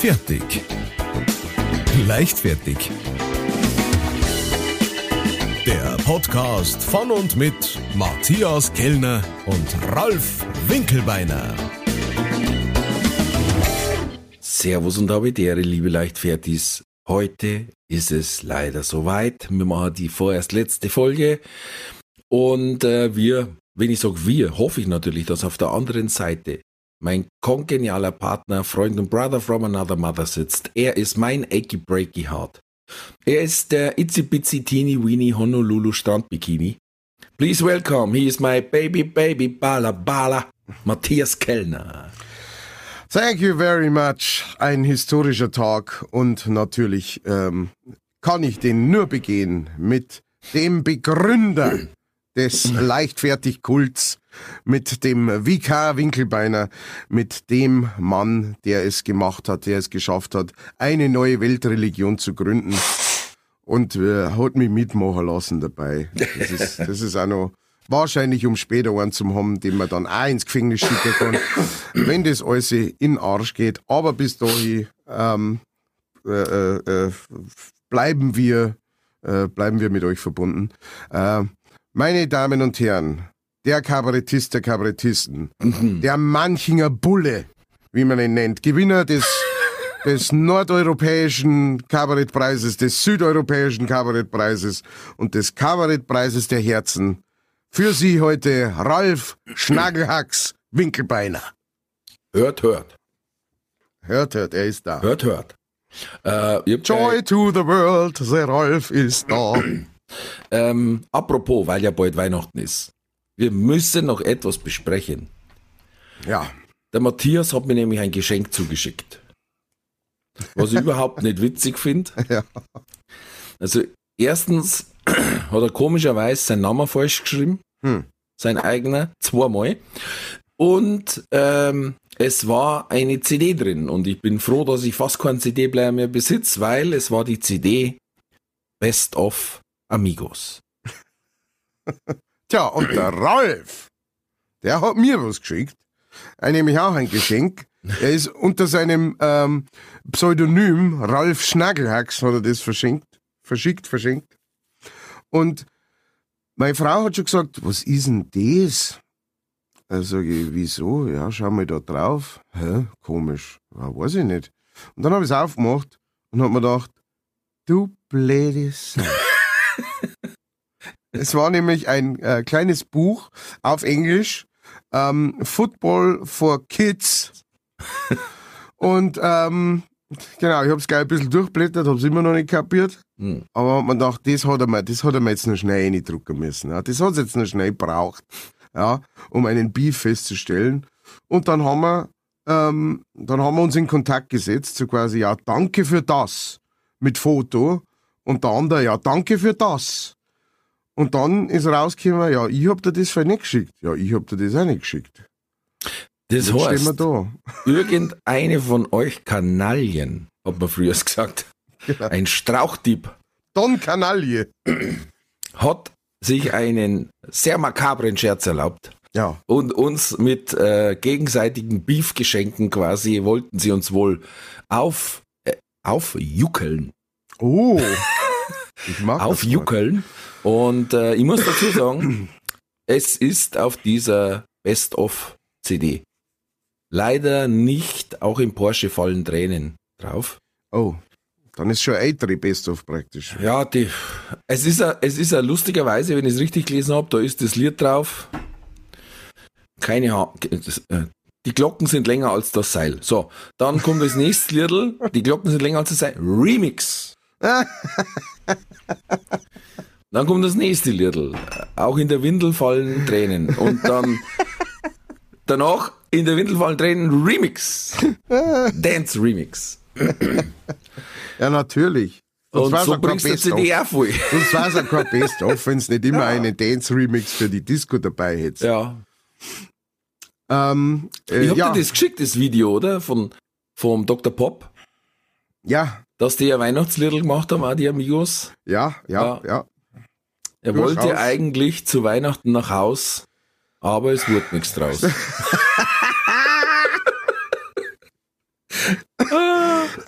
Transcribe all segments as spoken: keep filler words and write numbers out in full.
Fertig. Leichtfertig. Der Podcast von und mit Matthias Kellner und Ralf Winkelbeiner. Servus und Habidere, liebe Leichtfertis. Heute ist es leider soweit. Wir machen die vorerst letzte Folge. Und äh, wir, wenn ich sage wir, hoffe ich natürlich, dass auf der anderen Seite mein kongenialer Partner, Freund und Brother from another mother sitzt. Er ist mein achy breaky heart. Er ist der Itsy Bitsy Teeny Weeny Honolulu Strandbikini. Please welcome, he is my baby baby Bala Bala, Matthias Kellner. Thank you very much. Ein historischer Tag und natürlich ähm, kann ich den nur begehen mit dem Begründer des Leichtfertig-Kults, mit dem W K Winkelbeiner, mit dem Mann, der es gemacht hat, der es geschafft hat, eine neue Weltreligion zu gründen und äh, hat mich mitmachen lassen dabei. Das ist, das ist auch noch wahrscheinlich, um später einen zu haben, den man dann auch ins Gefängnis schicken kann, wenn das alles in den Arsch geht. Aber bis dahin ähm, äh, äh, bleiben wir äh, bleiben wir mit euch verbunden. Äh, meine Damen und Herren, der Kabarettist der Kabarettisten, mhm. der Manchinger Bulle, wie man ihn nennt, Gewinner des, des nordeuropäischen Kabarettpreises, des südeuropäischen Kabarettpreises und des Kabarettpreises der Herzen. Für Sie heute Ralf Schnagelhacks Winkelbeiner. Hört, hört. Hört, hört, er ist da. Hört, hört. Äh, Joy to the world, der Ralf ist da. Ähm, apropos, weil ja bald Weihnachten ist. Wir müssen noch etwas besprechen. Ja. Der Matthias hat mir nämlich ein Geschenk zugeschickt. Was ich überhaupt nicht witzig finde. Ja. Also, erstens hat er komischerweise seinen Namen falsch geschrieben. Hm. Sein eigener, zweimal. Und ähm, es war eine C D drin. Und ich bin froh, dass ich fast keinen C D-Player mehr besitze, weil es war die C D Best of Amigos. Tja, und der Ralf, der hat mir was geschickt. Er nämlich auch ein Geschenk. Er ist unter seinem ähm, Pseudonym Ralf Schnagelhacks hat er das verschenkt, verschickt, verschenkt. Und meine Frau hat schon gesagt, was ist denn das? Da sage ich, wieso? Ja, schau mal da drauf. Hä, komisch. Ja, weiß ich nicht. Und dann habe ich es aufgemacht und habe mir gedacht, du blöde Sau. Es war nämlich ein äh, kleines Buch auf Englisch, ähm, Football for Kids. Und ähm, genau, ich habe es gleich ein bisschen durchblättert, habe es immer noch nicht kapiert. Hm. Aber man dachte, das hat er mir, das hat er mir jetzt noch schnell reindrucken müssen. Ja. Das hat es jetzt noch schnell gebraucht, ja, um einen Beef festzustellen. Und dann haben wir, ähm, dann haben wir uns in Kontakt gesetzt, so quasi, ja, danke für das, mit Foto. Und der andere, ja, danke für das. Und dann ist rausgekommen, ja, ich hab dir das vielleicht nicht geschickt. Ja, ich hab dir das auch nicht geschickt. Das Jetzt heißt, stehen wir da. Irgendeine von euch Kanalien, hat man früher gesagt, Genau. ein Strauchdieb, Don Kanaille. hat sich einen sehr makabren Scherz erlaubt. Ja. Und uns mit äh, gegenseitigen Beefgeschenken quasi wollten sie uns wohl auf, äh, aufjuckeln. Oh. Ich mag das Aufjuckeln. Und äh, ich muss dazu sagen, es ist auf dieser Best-of-C D leider nicht, auch im Porsche fallen Tränen drauf. Oh, dann ist schon ältere Best-of praktisch. Ja, die, es ist a, es ist a lustigerweise, wenn ich es richtig gelesen habe, da ist das Lied drauf. Keine ha das, äh, die Glocken sind länger als das Seil. So, dann kommt das nächste Liedl, die Glocken sind länger als das Seil. Remix. Dann kommt das nächste Liedl. Auch in der Windel fallen Tränen. Und dann danach in der Windel fallen Tränen Remix. Dance Remix. Ja, natürlich. Und so bringst du C D auch voll. Sonst war es ja kein Best-of, wenn es nicht immer ja. einen Dance-Remix für die Disco dabei hätte. Ja. Ähm, äh, ich hab ja. dir das geschickt, das Video, oder? Von, vom Doktor Pop. Ja. Dass die ja Weihnachtsliedl gemacht haben, auch die Amigos. Ja, ja, ja. ja. Er Durchaus. wollte eigentlich zu Weihnachten nach Haus, aber es wurde nichts draus.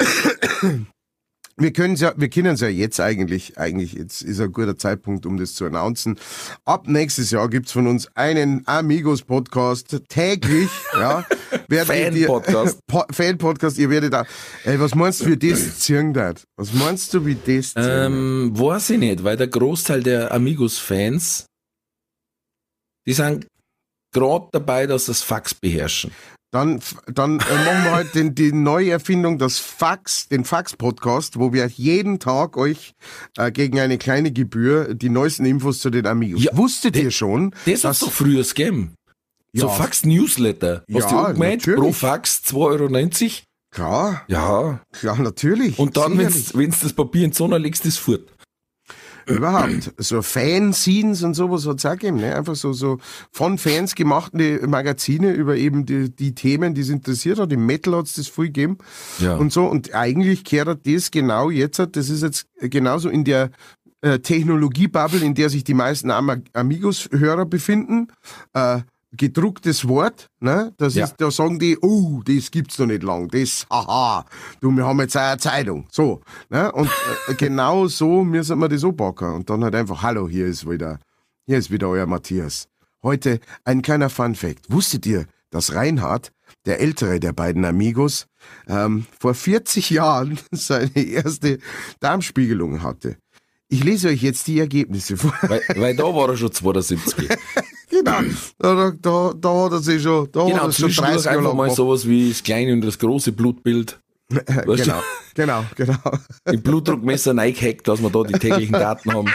Wir können ja, wir können es ja jetzt eigentlich, eigentlich jetzt ist ein guter Zeitpunkt, um das zu announcen. Ab nächstes Jahr gibt's von uns einen Amigos-Podcast täglich, ja. Fan-Podcast. Po- Fan-Podcast, ihr werdet da, ey, was meinst du, wie das ziehen wird? Was meinst du, wie das ziehen Ähm, weiß ich nicht, weil der Großteil der Amigos-Fans, die sind gerade dabei, dass sie das Fax beherrschen. Dann, dann äh, machen wir halt den, die Neuerfindung, das Fax, den Fax-Podcast, wo wir jeden Tag euch äh, gegen eine kleine Gebühr die neuesten Infos zu den Amigos. Ja, Wusstet ihr schon? Das hat's doch früher gegeben. So Ja. Fax-Newsletter. Hast Ja, du auch gemeint? natürlich. Pro Fax zwei Euro neunzig? Klar, Ja. klar, natürlich. Und dann, sicherlich. wenn du das Papier in die Sonne legst, das fort. Überhaupt. So Fanzines und sowas hat es auch gegeben, ne? Einfach so, so von Fans gemachte Magazine über eben die, die Themen, die es interessiert hat. Im Metal hat es das viel gegeben. Ja. Und so. Und eigentlich kehrt das genau jetzt, das ist jetzt genauso in der äh, Technologie-Bubble, in der sich die meisten Am- Amigos-Hörer befinden. Äh, gedrucktes Wort, ne? Das Ja. ist, da sagen die, oh, das gibt's noch nicht lang, das, haha, du, wir haben jetzt auch eine Zeitung, so, ne? Und äh, genau so müssen wir das auch packen und dann halt einfach, hallo, hier ist wieder, hier ist wieder euer Matthias. Heute ein kleiner Fun-Fact. Wusstet ihr, dass Reinhard, der ältere der beiden Amigos, ähm, vor vierzig Jahren seine erste Darmspiegelung hatte? Ich lese euch jetzt die Ergebnisse vor. Weil, weil da war er schon zweiundsiebzig. Genau, da, da, da hat er sich schon, da hat Genau, er schon zwischendurch dreißig Jahre einfach lang mal gemacht. sowas wie das kleine und das große Blutbild. Weißt du? Genau, genau, genau. Im Blutdruckmesser reingehackt, dass wir da die täglichen Daten haben.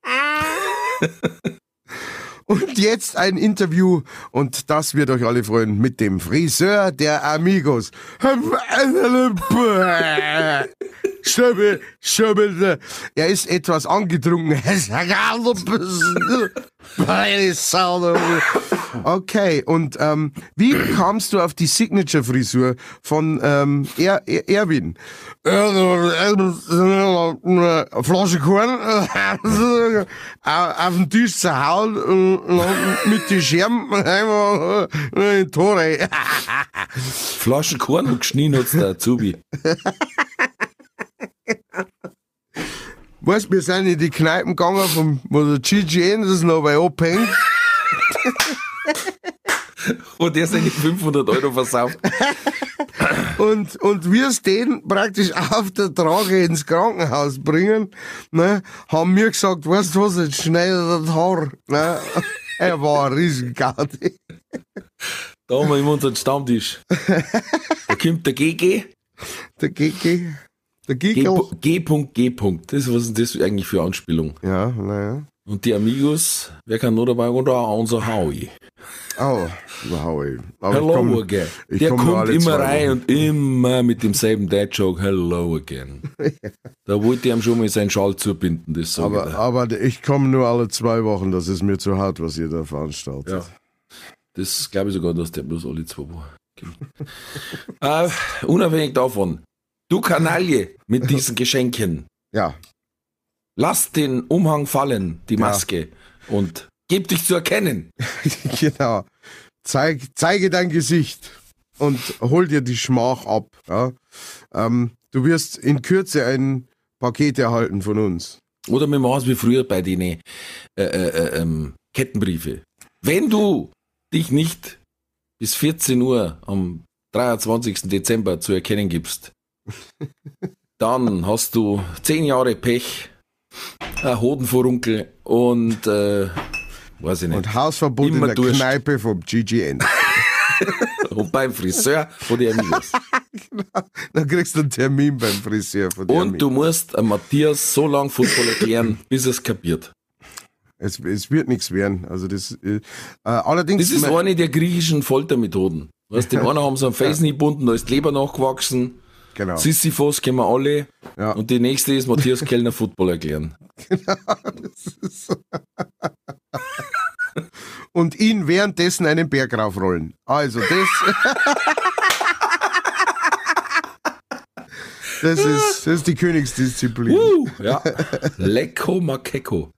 Und jetzt ein Interview, und das wird euch alle freuen, mit dem Friseur der Amigos. Schöbel, Schöbel, er ist etwas angetrunken. Okay, und ähm, wie kamst du auf die Signature-Frisur von ähm, er er Erwin? Flasche Korn auf den Tisch zerhauen mit den Scherben in Tore. Flaschen Korn und geschnien hat's der Azubi. Weißt, wir sind in die Kneipen gegangen, vom, wo der G G N das noch bei abhängt. Und der seine fünfhundert Euro versauft. Und, und wir es den praktisch auf der Trage ins Krankenhaus bringen, ne, haben wir gesagt, weißt du was, jetzt schnell das Haar. Ne? Er war ein Riesengaudi. Da haben wir immer unseren Stammtisch. Da kommt der G G. Der G G. Der G. Giggle. G. G. Das, was ist das eigentlich für Anspielung? Ja, naja. Und die Amigos, wer kann noch dabei? Und auch unser Howie. Oh, wow. ey. Aber Hello ich komm, again. ich Der komm nur kommt alle immer zwei rein Wochen. und immer mit demselben Dad-Joke. Hello again. Da wollte ich ihm schon mal seinen Schal zubinden, das sag Aber, ich dir. aber ich komme nur alle zwei Wochen, das ist mir zu hart, was ihr da veranstaltet. Ja. Das glaube ich sogar, dass der bloß alle zwei Wochen kommt. äh, unabhängig davon, du Kanaille mit diesen Geschenken, Ja. lass den Umhang fallen, die Maske, und gib dich zu erkennen. Genau. Zeig, zeige dein Gesicht und hol dir die Schmach ab. Ja? Ähm, du wirst in Kürze ein Paket erhalten von uns. Oder wir machen es wie früher bei den äh, äh, äh, ähm, Kettenbriefe. Wenn du dich nicht bis vierzehn Uhr am dreiundzwanzigsten Dezember zu erkennen gibst, dann hast du zehn Jahre Pech, ein Hodenfurunkel und äh, weiß ich nicht. Und Hausverbot Immer in der Durst. Kneipe vom G G N. Und beim Friseur von den Amigos. Dann kriegst du einen Termin beim Friseur von dir. Und du musst äh, Matthias so lange Football erklären, bis er es kapiert. Es, es wird nichts werden. Also das, äh, äh, allerdings. Das ist mein- eine der griechischen Foltermethoden. Weißt, den einen haben sie am Felsen gebunden, da ist die Leber nachgewachsen. Genau. Sisyphos kennen wir alle. Ja. Und die nächste ist Matthias Kellner Football erklären. Und ihn währenddessen einen Berg raufrollen. Also das. Das ist, das ist die Königsdisziplin. Uh, ja. Lecco Makeko.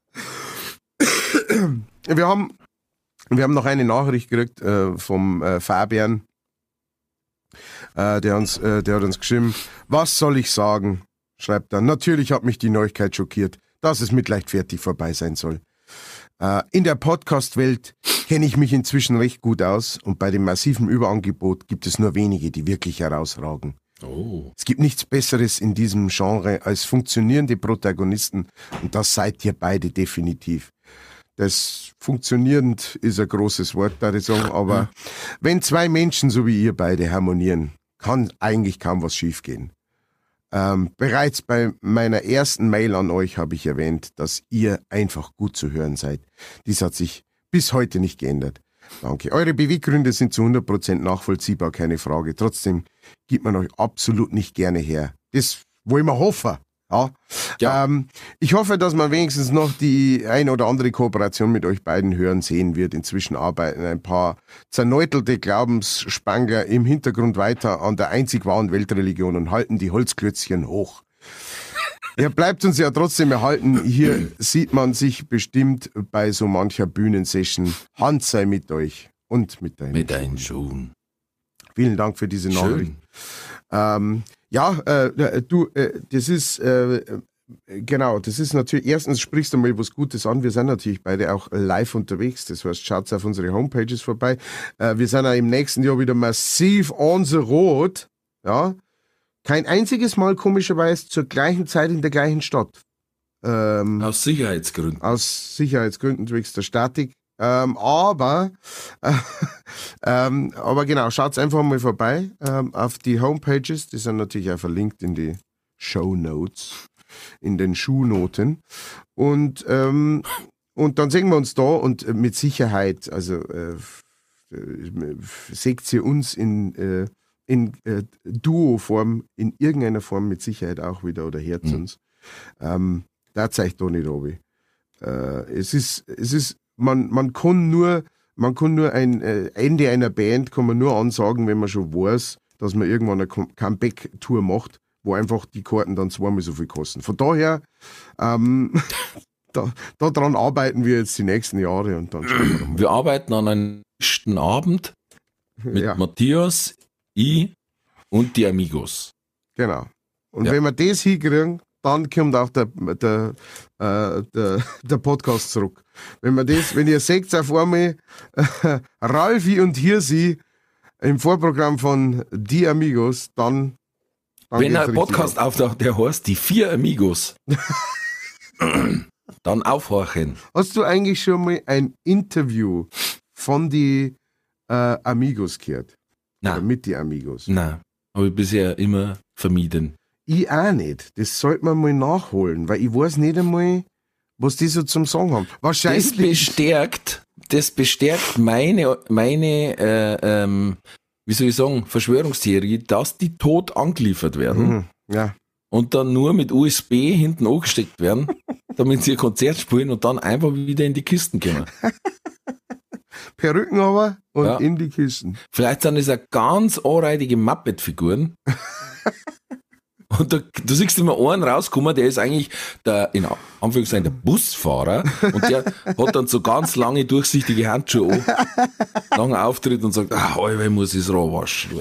Wir haben, wir haben noch eine Nachricht gekriegt äh, vom äh, Fabian. Äh, der, uns, äh, der hat uns geschrieben, was soll ich sagen? Schreibt er. Natürlich hat mich die Neuigkeit schockiert, dass es mit Leichtfertig vorbei sein soll. Äh, in der Podcast-Welt kenne ich mich inzwischen recht gut aus und bei dem massiven Überangebot gibt es nur wenige, die wirklich herausragen. Oh. Es gibt nichts Besseres in diesem Genre als funktionierende Protagonisten und das seid ihr beide definitiv. Das funktionierend ist ein großes Wort, da ich sagen, aber wenn zwei Menschen so wie ihr beide harmonieren, kann eigentlich kaum was schiefgehen. Ähm, bereits bei meiner ersten Mail an euch habe ich erwähnt, dass ihr einfach gut zu hören seid. Dies hat sich bis heute nicht geändert. Danke. Eure Beweggründe sind zu hundert Prozent nachvollziehbar, keine Frage. Trotzdem gibt man euch absolut nicht gerne her. Das wollen wir hoffen. Ja. Ja. Ähm, ich hoffe, dass man wenigstens noch die ein oder andere Kooperation mit euch beiden hören sehen wird. Inzwischen arbeiten ein paar zerneutelte Glaubensspangler im Hintergrund weiter an der einzig wahren Weltreligion und halten die Holzklötzchen hoch. Er bleibt uns ja trotzdem erhalten. Hier sieht man sich bestimmt bei so mancher Bühnensession. Hand sei mit euch und mit deinen, mit deinen Schuhen. Vielen Dank für diese Nachricht. Ähm, ja, äh, du, äh, das ist, äh, genau, das ist natürlich, erstens sprichst du mal was Gutes an. Wir sind natürlich beide auch live unterwegs. Das heißt, schaut auf unsere Homepages vorbei. Äh, wir sind auch im nächsten Jahr wieder massiv on the road. Ja. Kein einziges Mal komischerweise zur gleichen Zeit in der gleichen Stadt. Ähm, aus Sicherheitsgründen. Aus Sicherheitsgründen zwecks der Statik. Ähm, aber, äh, ähm, aber genau, schaut einfach mal vorbei ähm, auf die Homepages. Die sind natürlich auch verlinkt in die Shownotes, in den Schuhnoten. Und, ähm, und dann sehen wir uns da und mit Sicherheit, also äh, äh, seht ihr uns in äh, in äh, Duo-Form, in irgendeiner Form mit Sicherheit auch wieder oder hört mhm. uns. Ähm, da zeigt doch nicht, Robi. Äh, es ist, es ist, man, man kann nur, man kann nur ein äh, Ende einer Band kann man nur ansagen, wenn man schon weiß, dass man irgendwann eine Comeback-Tour macht, wo einfach die Karten dann zweimal so viel kosten. Von daher, ähm, da, daran arbeiten wir jetzt die nächsten Jahre und dann schauen wir mal. Wir arbeiten an einem nächsten Abend mit ja. Matthias, ich und die Amigos. Genau. Und ja. wenn wir das hinkriegen, dann kommt auch der, der, äh, der, der Podcast zurück. Wenn wir das, wenn ihr seht auf einmal äh, Ralfi und Hirsi im Vorprogramm von Die Amigos, dann, dann wenn ein Podcast auftaucht, der heißt Die Vier Amigos, dann aufhorchen. Hast du eigentlich schon mal ein Interview von die äh, Amigos gehört? Nein. Oder mit die Amigos? Nein, habe ich bisher immer vermieden. Ich auch nicht. Das sollte man mal nachholen, weil ich weiß nicht einmal, was die so zum Sagen haben. Wahrscheinlich. Das bestärkt, das bestärkt meine, meine äh, ähm, wie soll ich sagen, Verschwörungstheorie, dass die tot angeliefert werden. Mhm, ja. Und dann nur mit U S B hinten angesteckt werden, damit sie ihr Konzert spielen und dann einfach wieder in die Kisten kommen. Perücken aber und ja. in die Kisten. Vielleicht sind das ja ganz anreitige Muppet-Figuren. Und da, du siehst immer einen rauskommen, der ist eigentlich der, in Anführungszeichen, der Busfahrer und der hat dann so ganz lange durchsichtige Handschuhe an, langen Auftritt und sagt, ah, Alter, muss ich es roh waschen.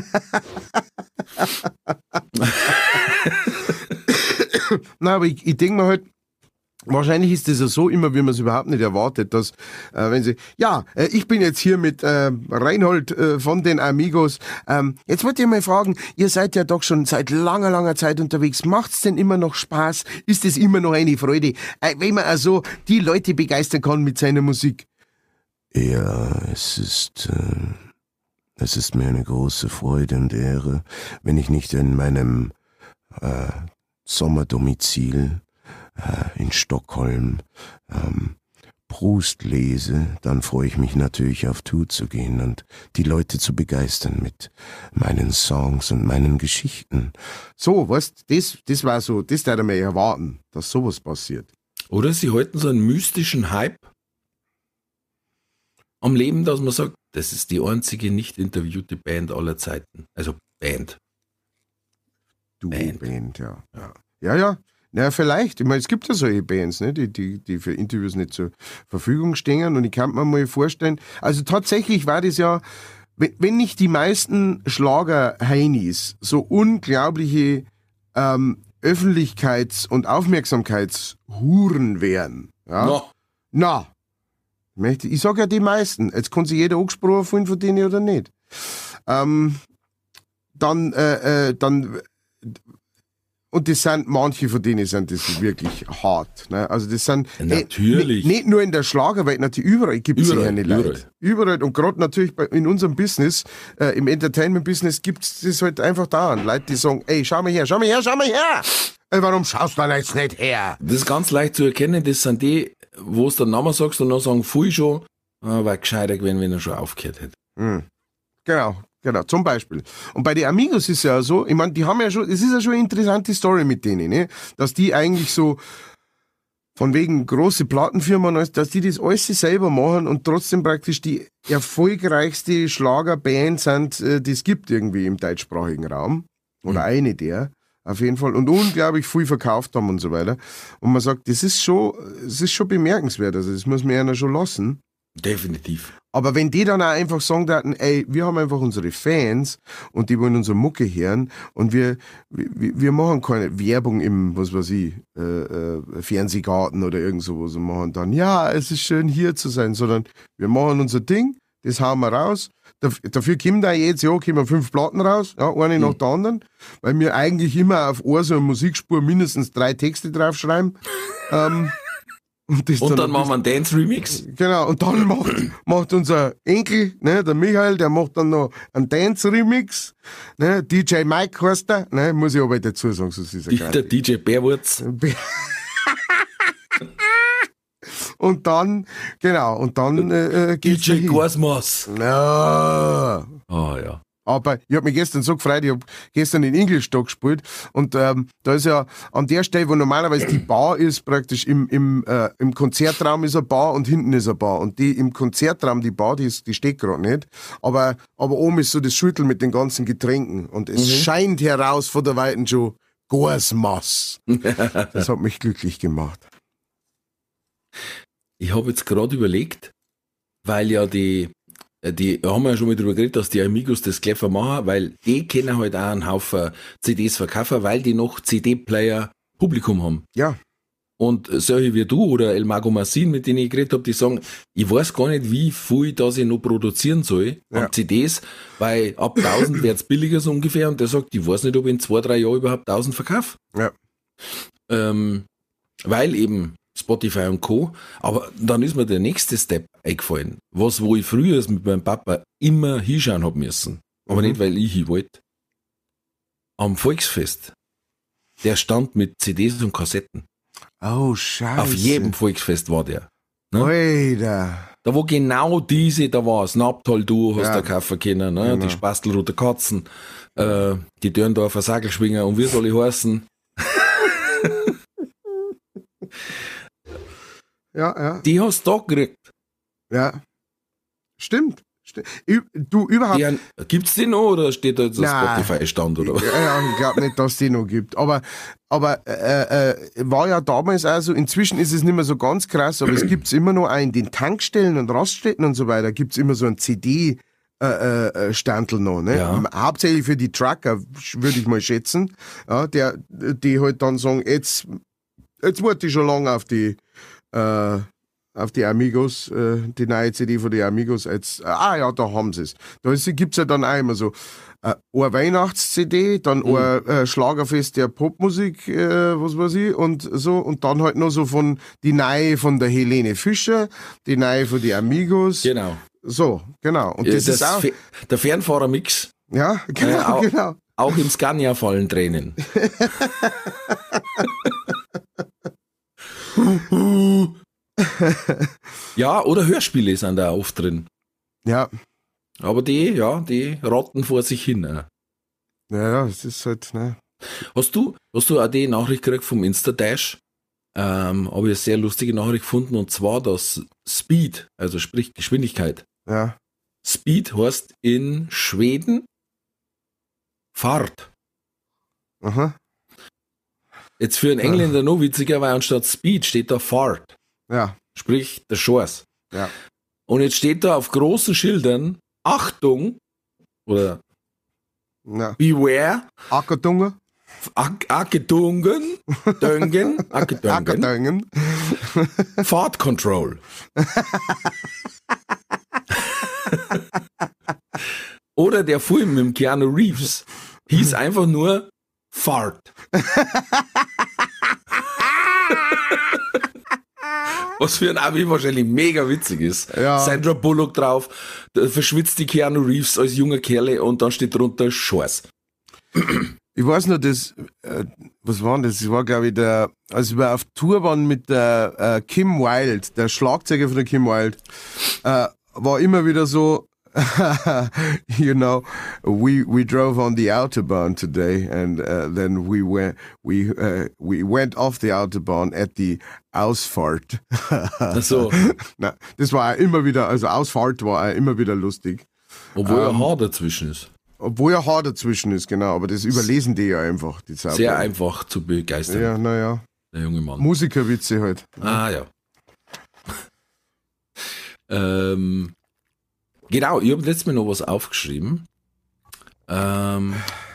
Nein, aber ich, ich denke mir halt, wahrscheinlich ist es ja so immer, wie man es überhaupt nicht erwartet, dass, äh, wenn sie, ja, äh, ich bin jetzt hier mit äh, Reinhold äh, von den Amigos. Ähm, jetzt wollte ich mal fragen, ihr seid ja doch schon seit langer, langer Zeit unterwegs. Macht's denn immer noch Spaß? Ist es immer noch eine Freude, äh, wenn man also die Leute begeistern kann mit seiner Musik? Ja, es ist, äh, es ist mir eine große Freude und Ehre, wenn ich nicht in meinem äh, Sommerdomizil in Stockholm ähm, Proust lese, dann freue ich mich natürlich auf Tour zu gehen und die Leute zu begeistern mit meinen Songs und meinen Geschichten. So, weißt, das, das war so, das darf man erwarten, dass sowas passiert. Oder sie halten so einen mystischen Hype am Leben, dass man sagt, das ist die einzige nicht interviewte Band aller Zeiten. Also Band. Du Band, Band ja. ja. Ja, ja. Ja, vielleicht. Ich meine, es gibt ja solche Bands, ne, die, die, die für Interviews nicht zur Verfügung stehen. Und ich kann mir mal vorstellen, also tatsächlich war das ja wenn, wenn nicht die meisten Schlager-Heinis so unglaubliche ähm, Öffentlichkeits- und Aufmerksamkeitshuren wären, ja? No. Na, möchte- ich sag ja die meisten. Jetzt kann sich jeder angesprochen fühlen von denen oder nicht. Ähm, dann, äh, äh, dann, und das sind, manche von denen sind das wirklich hart. Ne? Also das sind Natürlich. Äh, nicht nur in der Schlagerwelt, natürlich überall gibt es Überall, eine Leute. überall. Überall. Und gerade natürlich bei, in unserem Business, äh, im Entertainment-Business gibt es das halt einfach da an. Leute, die sagen, ey, schau mal her, schau mal her, schau mal her. Ey, warum schaust du da jetzt nicht her? Das ist ganz leicht zu erkennen, das sind die, wo du den Namen sagst und dann sagen, pfui schon, äh, war gescheiter gewesen, wenn er schon aufgehört hätte. Hm. Genau, genau, zum Beispiel. Und bei den Amigos ist ja so, ich meine, die haben ja schon, es ist ja schon eine interessante Story mit denen, ne? Dass die eigentlich so von wegen große Plattenfirmen, dass die das alles selber machen und trotzdem praktisch die erfolgreichste Schlagerband sind, die es gibt irgendwie im deutschsprachigen Raum. Oder mhm. eine der. Auf jeden Fall. Und unglaublich viel verkauft haben und so weiter. Und man sagt, das ist schon, das ist schon bemerkenswert. Also, das muss man ja schon lassen. Definitiv. Aber wenn die dann auch einfach sagen würden, ey, wir haben einfach unsere Fans und die wollen unsere Mucke hören und wir, wir, wir machen keine Werbung im, was weiß ich, äh, äh, Fernsehgarten oder irgend sowas und machen dann, ja, es ist schön hier zu sein, sondern wir machen unser Ding, das hauen wir raus. Dafür kommen da jetzt, ja, kommen fünf Platten raus, ja, eine nach der anderen, weil wir eigentlich immer auf eine so eine Musikspur mindestens drei Texte draufschreiben. ähm, und das und dann, dann machen wir einen Dance-Remix. Genau, und dann macht, macht unser Enkel, ne, der Michael, der macht dann noch einen Dance-Remix. Ne, D J Mike heißt der, ne, muss ich aber dazu sagen, sonst ist er Die, geil. der D J Bärwurz. Und dann, genau, und dann äh, D geht's J dahin. Cosmos. No. Oh ja. Aber ich hab mich gestern so gefreut, ich hab gestern in Ingolstadt gespielt und ähm, da ist ja an der Stelle, wo normalerweise die Bar ist, praktisch im, im, äh, im Konzertraum ist eine Bar und hinten ist eine Bar. Und die im Konzertraum, die Bar, die, ist, die steht gerade nicht. Aber, aber oben ist so das Schüttel mit den ganzen Getränken. Und es mhm. scheint heraus von der Weiten schon Gorsmass. Das hat mich glücklich gemacht. Ich habe jetzt gerade überlegt, weil ja die, die haben wir ja schon mal drüber geredet, dass die Amigos das clever machen, weil die können halt auch einen Haufen C Ds verkaufen, weil die noch C D-Player Publikum haben. Ja. Und solche wie du oder El Mago Massin, mit denen ich geredet habe, die sagen, ich weiß gar nicht, wie viel das ich noch produzieren soll an Ja. C Ds, weil ab tausend wird's billiger so ungefähr und der sagt, ich weiß nicht, ob ich in zwei, drei Jahren überhaupt tausend verkaufe. Ja. Ähm, weil eben Spotify und Co. Aber dann ist mir der nächste Step eingefallen. Was, wo ich früher mit meinem Papa immer hinschauen hab müssen. Aber Mhm. nicht, weil ich hin wollte. Am Volksfest. Der stand mit C Ds und Kassetten. Oh, scheiße. Auf jedem Volksfest war der. Ne? Alter. Da wo genau diese, da war Snaptal Duo, hast Ja. du kaufen können, ne? Genau. Die Spastelrote Katzen, äh, die Dörndorfer Sagelschwinger und wie soll ich heißen? Ja, ja. Die hast du da gekriegt. Ja. Stimmt. Sti- Ü- Du, überhaupt. Die haben, gibt's die noch oder steht da jetzt ein Nein. Spotify-Stand oder was? Ja, ja, ich glaube nicht, dass es die noch gibt. Aber, aber äh, äh, war ja damals auch so, inzwischen ist es nicht mehr so ganz krass, aber es gibt's immer noch auch in den Tankstellen und Raststätten und so weiter, gibt's immer so ein C D äh, äh, Standel noch, ne? Ja. Hauptsächlich für die Trucker, würde ich mal schätzen, ja, der, die halt dann sagen, jetzt, jetzt warte ich schon lange auf die, äh, auf die Amigos, äh, die neue C D von den Amigos, jetzt, äh, ah ja, da haben sie es. Da ist- gibt's ja dann auch immer so äh, eine Weihnachts-C D, dann Mhm. ein äh, Schlagerfest der Popmusik, äh, was weiß ich, und so, und dann halt noch so von die neue von der Helene Fischer, die neue von den Amigos, Genau. so, genau. Und Ja, das, ist auch, Fe- der Fernfahrer-Mix. ja, genau, Ja, auch- genau. Auch im Scania fallen Tränen. Ja, oder Hörspiele sind da oft drin. Ja, Aber die, ja, die rotten vor sich hin. äh. ja, ja, es ist halt, ne, Hast du, hast du auch die Nachricht gekriegt vom Insta-Dash? Ähm, habe ich eine sehr lustige Nachricht gefunden, und zwar, dass Speed, also sprich Geschwindigkeit, ja, Speed heißt in Schweden Fahrt. aha, Jetzt für einen Engländer noch witziger, weil anstatt Speed steht da Fahrt. ja, Sprich, der Schorß. ja, Und jetzt steht da auf großen Schildern, Achtung, Oder Ja. Beware. Ackertunge? Ackedungen. Döngen. Ackedöngen. Ackerdöngen. Fart Control. Oder der Film mit dem Keanu Reeves hieß einfach nur Fart. Was für ein Abi wahrscheinlich mega witzig ist. Ja. Sandra Bullock drauf, da verschwitzt die Keanu Reeves als junger Kerle und dann steht drunter Scheiß. Ich weiß noch, das, äh, was war denn das? Das war, glaube ich, der, als wir auf Tour waren mit der äh, Kim Wilde, der Schlagzeuger von der Kim Wilde, äh, war immer wieder so, you know, we we drove on the Autobahn today, and uh, then we went we uh, we went off the Autobahn at the Ausfahrt. Ach so. Na, das war auch immer wieder, also Ausfahrt war auch immer wieder lustig. Obwohl Ähm, ein Haar dazwischen ist. Obwohl ja Haar dazwischen ist, genau, aber das überlesen die ja einfach, die Zauber. Sehr einfach zu begeistern, Ja, naja. der junge Mann. Musikerwitze halt. Ah ja. ähm, genau, ich habe letztes Mal noch was aufgeschrieben. Ähm,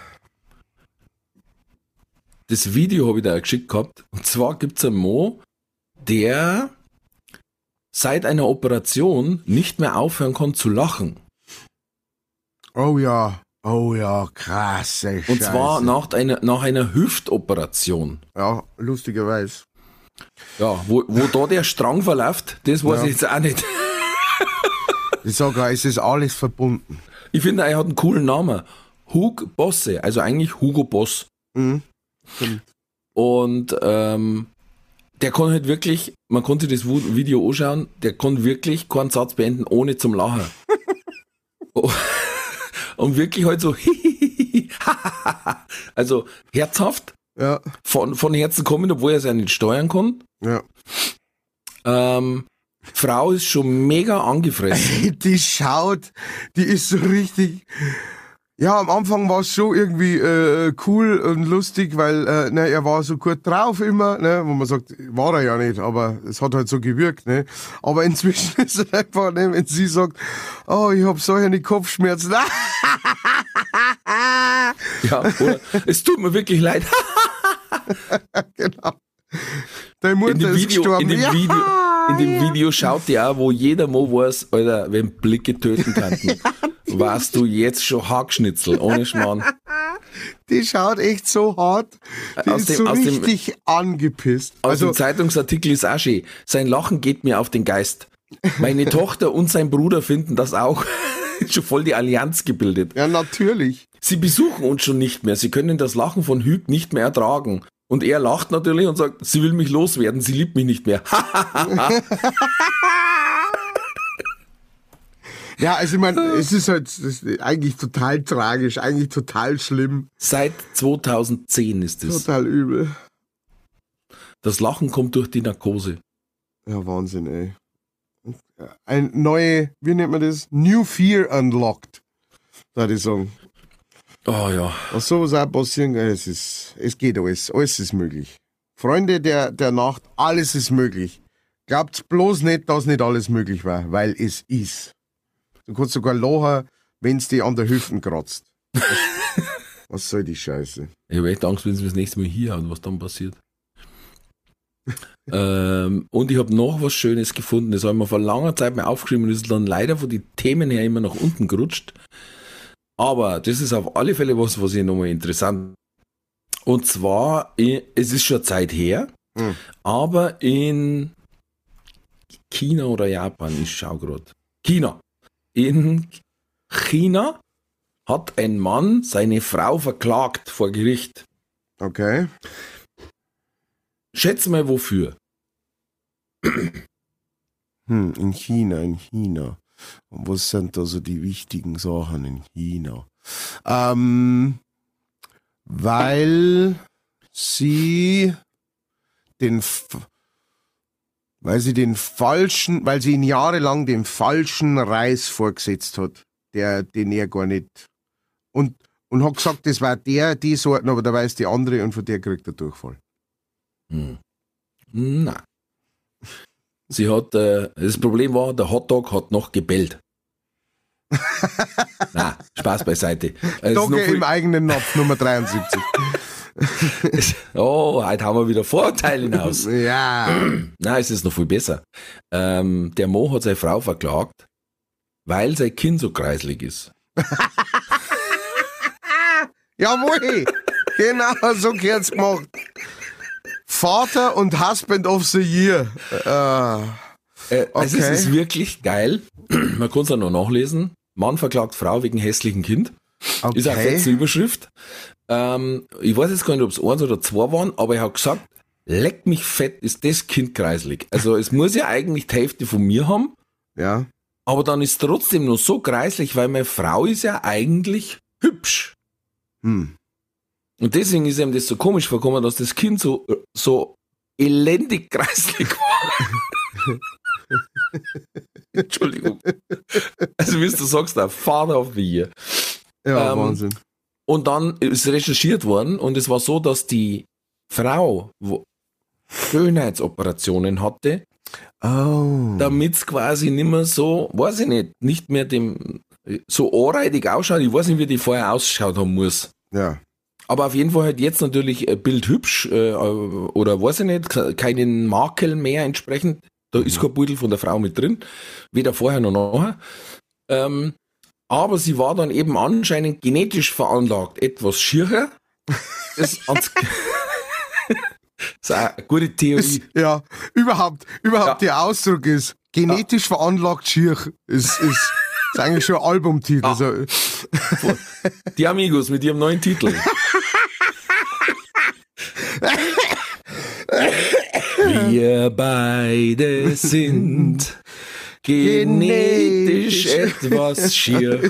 das Video habe ich da geschickt gehabt. Und zwar gibt es einen Mo, der seit einer Operation nicht mehr aufhören kann zu lachen. Oh ja, oh ja, krasse Scheiße. Und zwar nach einer, nach einer Hüftoperation. Ja, lustigerweise. Ja, wo, wo da der Strang verläuft, das weiß Ja. ich jetzt auch nicht. Ich sag ja, es ist alles verbunden. Ich finde, er hat einen coolen Namen. Hug Bosse, also eigentlich Hugo Boss. Mhm. Stimmt. Und ähm, der kann halt wirklich, man konnte das Video anschauen, der kann wirklich keinen Satz beenden, ohne zum Lachen. Und wirklich halt so, also herzhaft, Ja, von, von Herzen kommen, obwohl er es ja nicht steuern kann. ja. Ähm, Frau ist schon mega angefressen. Die schaut, die ist so richtig. Ja, am Anfang war es schon irgendwie äh, cool und lustig, weil äh, ne, er war so gut drauf immer, ne, wo man sagt, war er ja nicht, aber es hat halt so gewirkt, ne. Aber inzwischen ist es einfach, ne, wenn sie sagt, oh, ich hab so eine Kopfschmerzen. Ja, oder? Es tut mir wirklich leid. Genau. Deine Mutter In dem, ist Video, gestorben. in, dem Ja, Video, in dem ja. Video schaut die auch, wo jeder Mo weiß, Alter, wenn Blicke töten könnten, warst du jetzt schon Hackschnitzel, ohne Schmarrn. Die schaut echt so hart. Die Aus ist dem- so aus dem- richtig angepisst. Aus Also, dem Zeitungsartikel ist auch schön. Sein Lachen geht mir auf den Geist. Meine Tochter und sein Bruder finden das auch. Schon voll die Allianz gebildet. ja, natürlich. Sie besuchen uns schon nicht mehr. Sie können das Lachen von Hüg nicht mehr ertragen. Und er lacht natürlich und sagt, sie will mich loswerden, sie liebt mich nicht mehr. Ja, also ich meine, es ist halt das ist eigentlich total tragisch, eigentlich total schlimm, Seit zweitausendzehn ist es. total übel. Das Lachen kommt durch die Narkose. Ja, Wahnsinn, ey. Ein neue, wie nennt man das? New Fear Unlocked, würde ich sagen. Oh ja. Was sowas auch passieren kann, es ist, es geht alles, alles ist möglich. Freunde der, der Nacht, alles ist möglich. Glaubt bloß nicht, dass nicht alles möglich war, weil es ist. Du kannst sogar lachen, wenn es dich an der Hüften kratzt. Was, was soll die Scheiße? Ich habe echt Angst, wenn sie das nächste Mal hier haben, was dann passiert. ähm, und ich habe noch was Schönes gefunden, das habe ich mir vor langer Zeit mal aufgeschrieben und ist dann leider von den Themen her immer nach unten gerutscht. Aber das ist auf alle Fälle was, was ich nochmal interessant. Und zwar, es ist schon Zeit her, Hm. aber in China oder Japan, ich schau gerade. China. In China hat ein Mann seine Frau verklagt vor Gericht. Okay. Schätz mal wofür. Hm, in China, in China. Und was sind da so die wichtigen Sachen in China? Ähm, weil sie den, F- weil sie den falschen, weil sie ihn jahrelang den falschen Reis vorgesetzt hat, der, den er gar nicht, und, und hat gesagt, das war der, die Sorten, aber dabei ist die andere und von der kriegt er Durchfall. Hm. Nein. Sie hat, äh, das Problem war, der Hotdog hat noch gebellt. Nein, Spaß beiseite. Also Dogge im eigenen Napf, Nummer dreiundsiebzig. Oh, heute haben wir wieder Vorurteile hinaus. Ja. Nein, es ist noch viel besser. Ähm, der Mo hat seine Frau verklagt, weil sein Kind so kreislig ist. Jawohl, genau, so gehört's gemacht. Vater und Husband of the Year. Äh, Äh, also Okay. es ist wirklich geil. Man kann es ja noch nachlesen. Mann verklagt Frau wegen hässlichen Kind. okay. Ist eine fette Überschrift. Ähm, ich weiß jetzt gar nicht, ob es eins oder zwei waren, aber er hat gesagt, leck mich fett, ist das Kind kreislig. Also es muss ja eigentlich die Hälfte von mir haben, Ja. aber dann ist trotzdem noch so kreislig, weil meine Frau ist ja eigentlich hübsch. Hm. Und deswegen ist ihm das so komisch vorgekommen, dass das Kind so, so elendig kreislig war. Entschuldigung. Also wie du sagst, der Father of the Year. Ja, Ähm, Wahnsinn. Und dann ist recherchiert worden und es war so, dass die Frau wo Schönheitsoperationen hatte, Oh. damit es quasi nicht mehr so, weiß ich nicht, nicht mehr dem so anreitig ausschaut. Ich weiß nicht, wie die vorher ausschaut haben muss. Ja. Aber auf jeden Fall halt jetzt natürlich ein Bild hübsch äh, oder weiß ich nicht, ke- keinen Makel mehr entsprechend. Da ist kein Beutel von der Frau mit drin, weder vorher noch nachher. Ähm, aber sie war dann eben anscheinend genetisch veranlagt, etwas schierer. Das, ans- das ist auch eine gute Theorie. Ja, überhaupt, überhaupt Ja. der Ausdruck ist genetisch veranlagt schier. Ist, ist, ist eigentlich schon ein Albumtitel. Ah. So. Die Amigos mit ihrem neuen Titel. Wir beide sind genetisch etwas schier.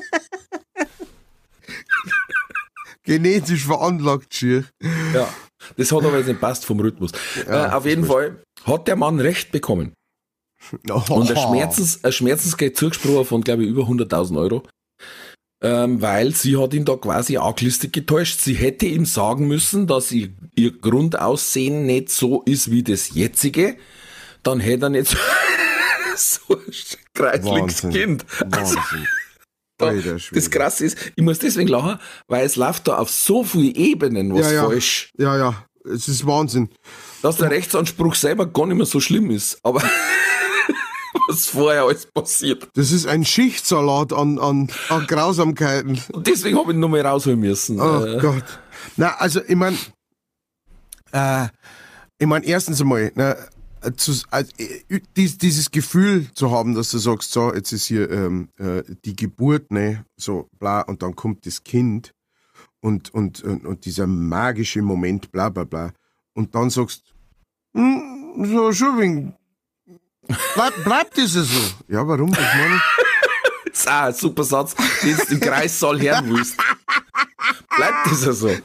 Genetisch veranlagt schier. Ja, das hat aber jetzt nicht passt vom Rhythmus. Ja, äh, auf jeden Fall hat der Mann Recht bekommen. Und ein, Schmerzens, ein Schmerzensgeld zugesprochen von, glaube ich, über hunderttausend Euro. Ähm, weil sie hat ihn da quasi arglistig getäuscht. Sie hätte ihm sagen müssen, dass ihr, ihr Grundaussehen nicht so ist wie das jetzige. Dann hätte er nicht so, so ein kreisliches Wahnsinn. Kind. Also, Wahnsinn. da, Alter Schwede. das Krasse ist, ich muss deswegen lachen, weil es läuft da auf so vielen Ebenen was Ja, ja. falsch, Ja, ja, es ist Wahnsinn. dass der Rechtsanspruch selber gar nicht mehr so schlimm ist. Aber was vorher alles passiert. Das ist ein Schichtsalat an, an, an Grausamkeiten. Und deswegen habe ich ihn nochmal rausholen müssen. Oh Äh, Gott. Na, also ich meine, äh, ich meine, erstens einmal, ne, zu, also, äh, dies, dieses Gefühl zu haben, dass du sagst, so, jetzt ist hier ähm, äh, die Geburt, ne, so bla, und dann kommt das Kind und, und, und, und dieser magische Moment, bla bla bla. Und dann sagst hm, so schon wegen. Bleib, bleibt das so? Ja, warum? Ich meine, Das ist auch ein super Satz, den du im Kreissaal hören willst. Bleibt das ja so.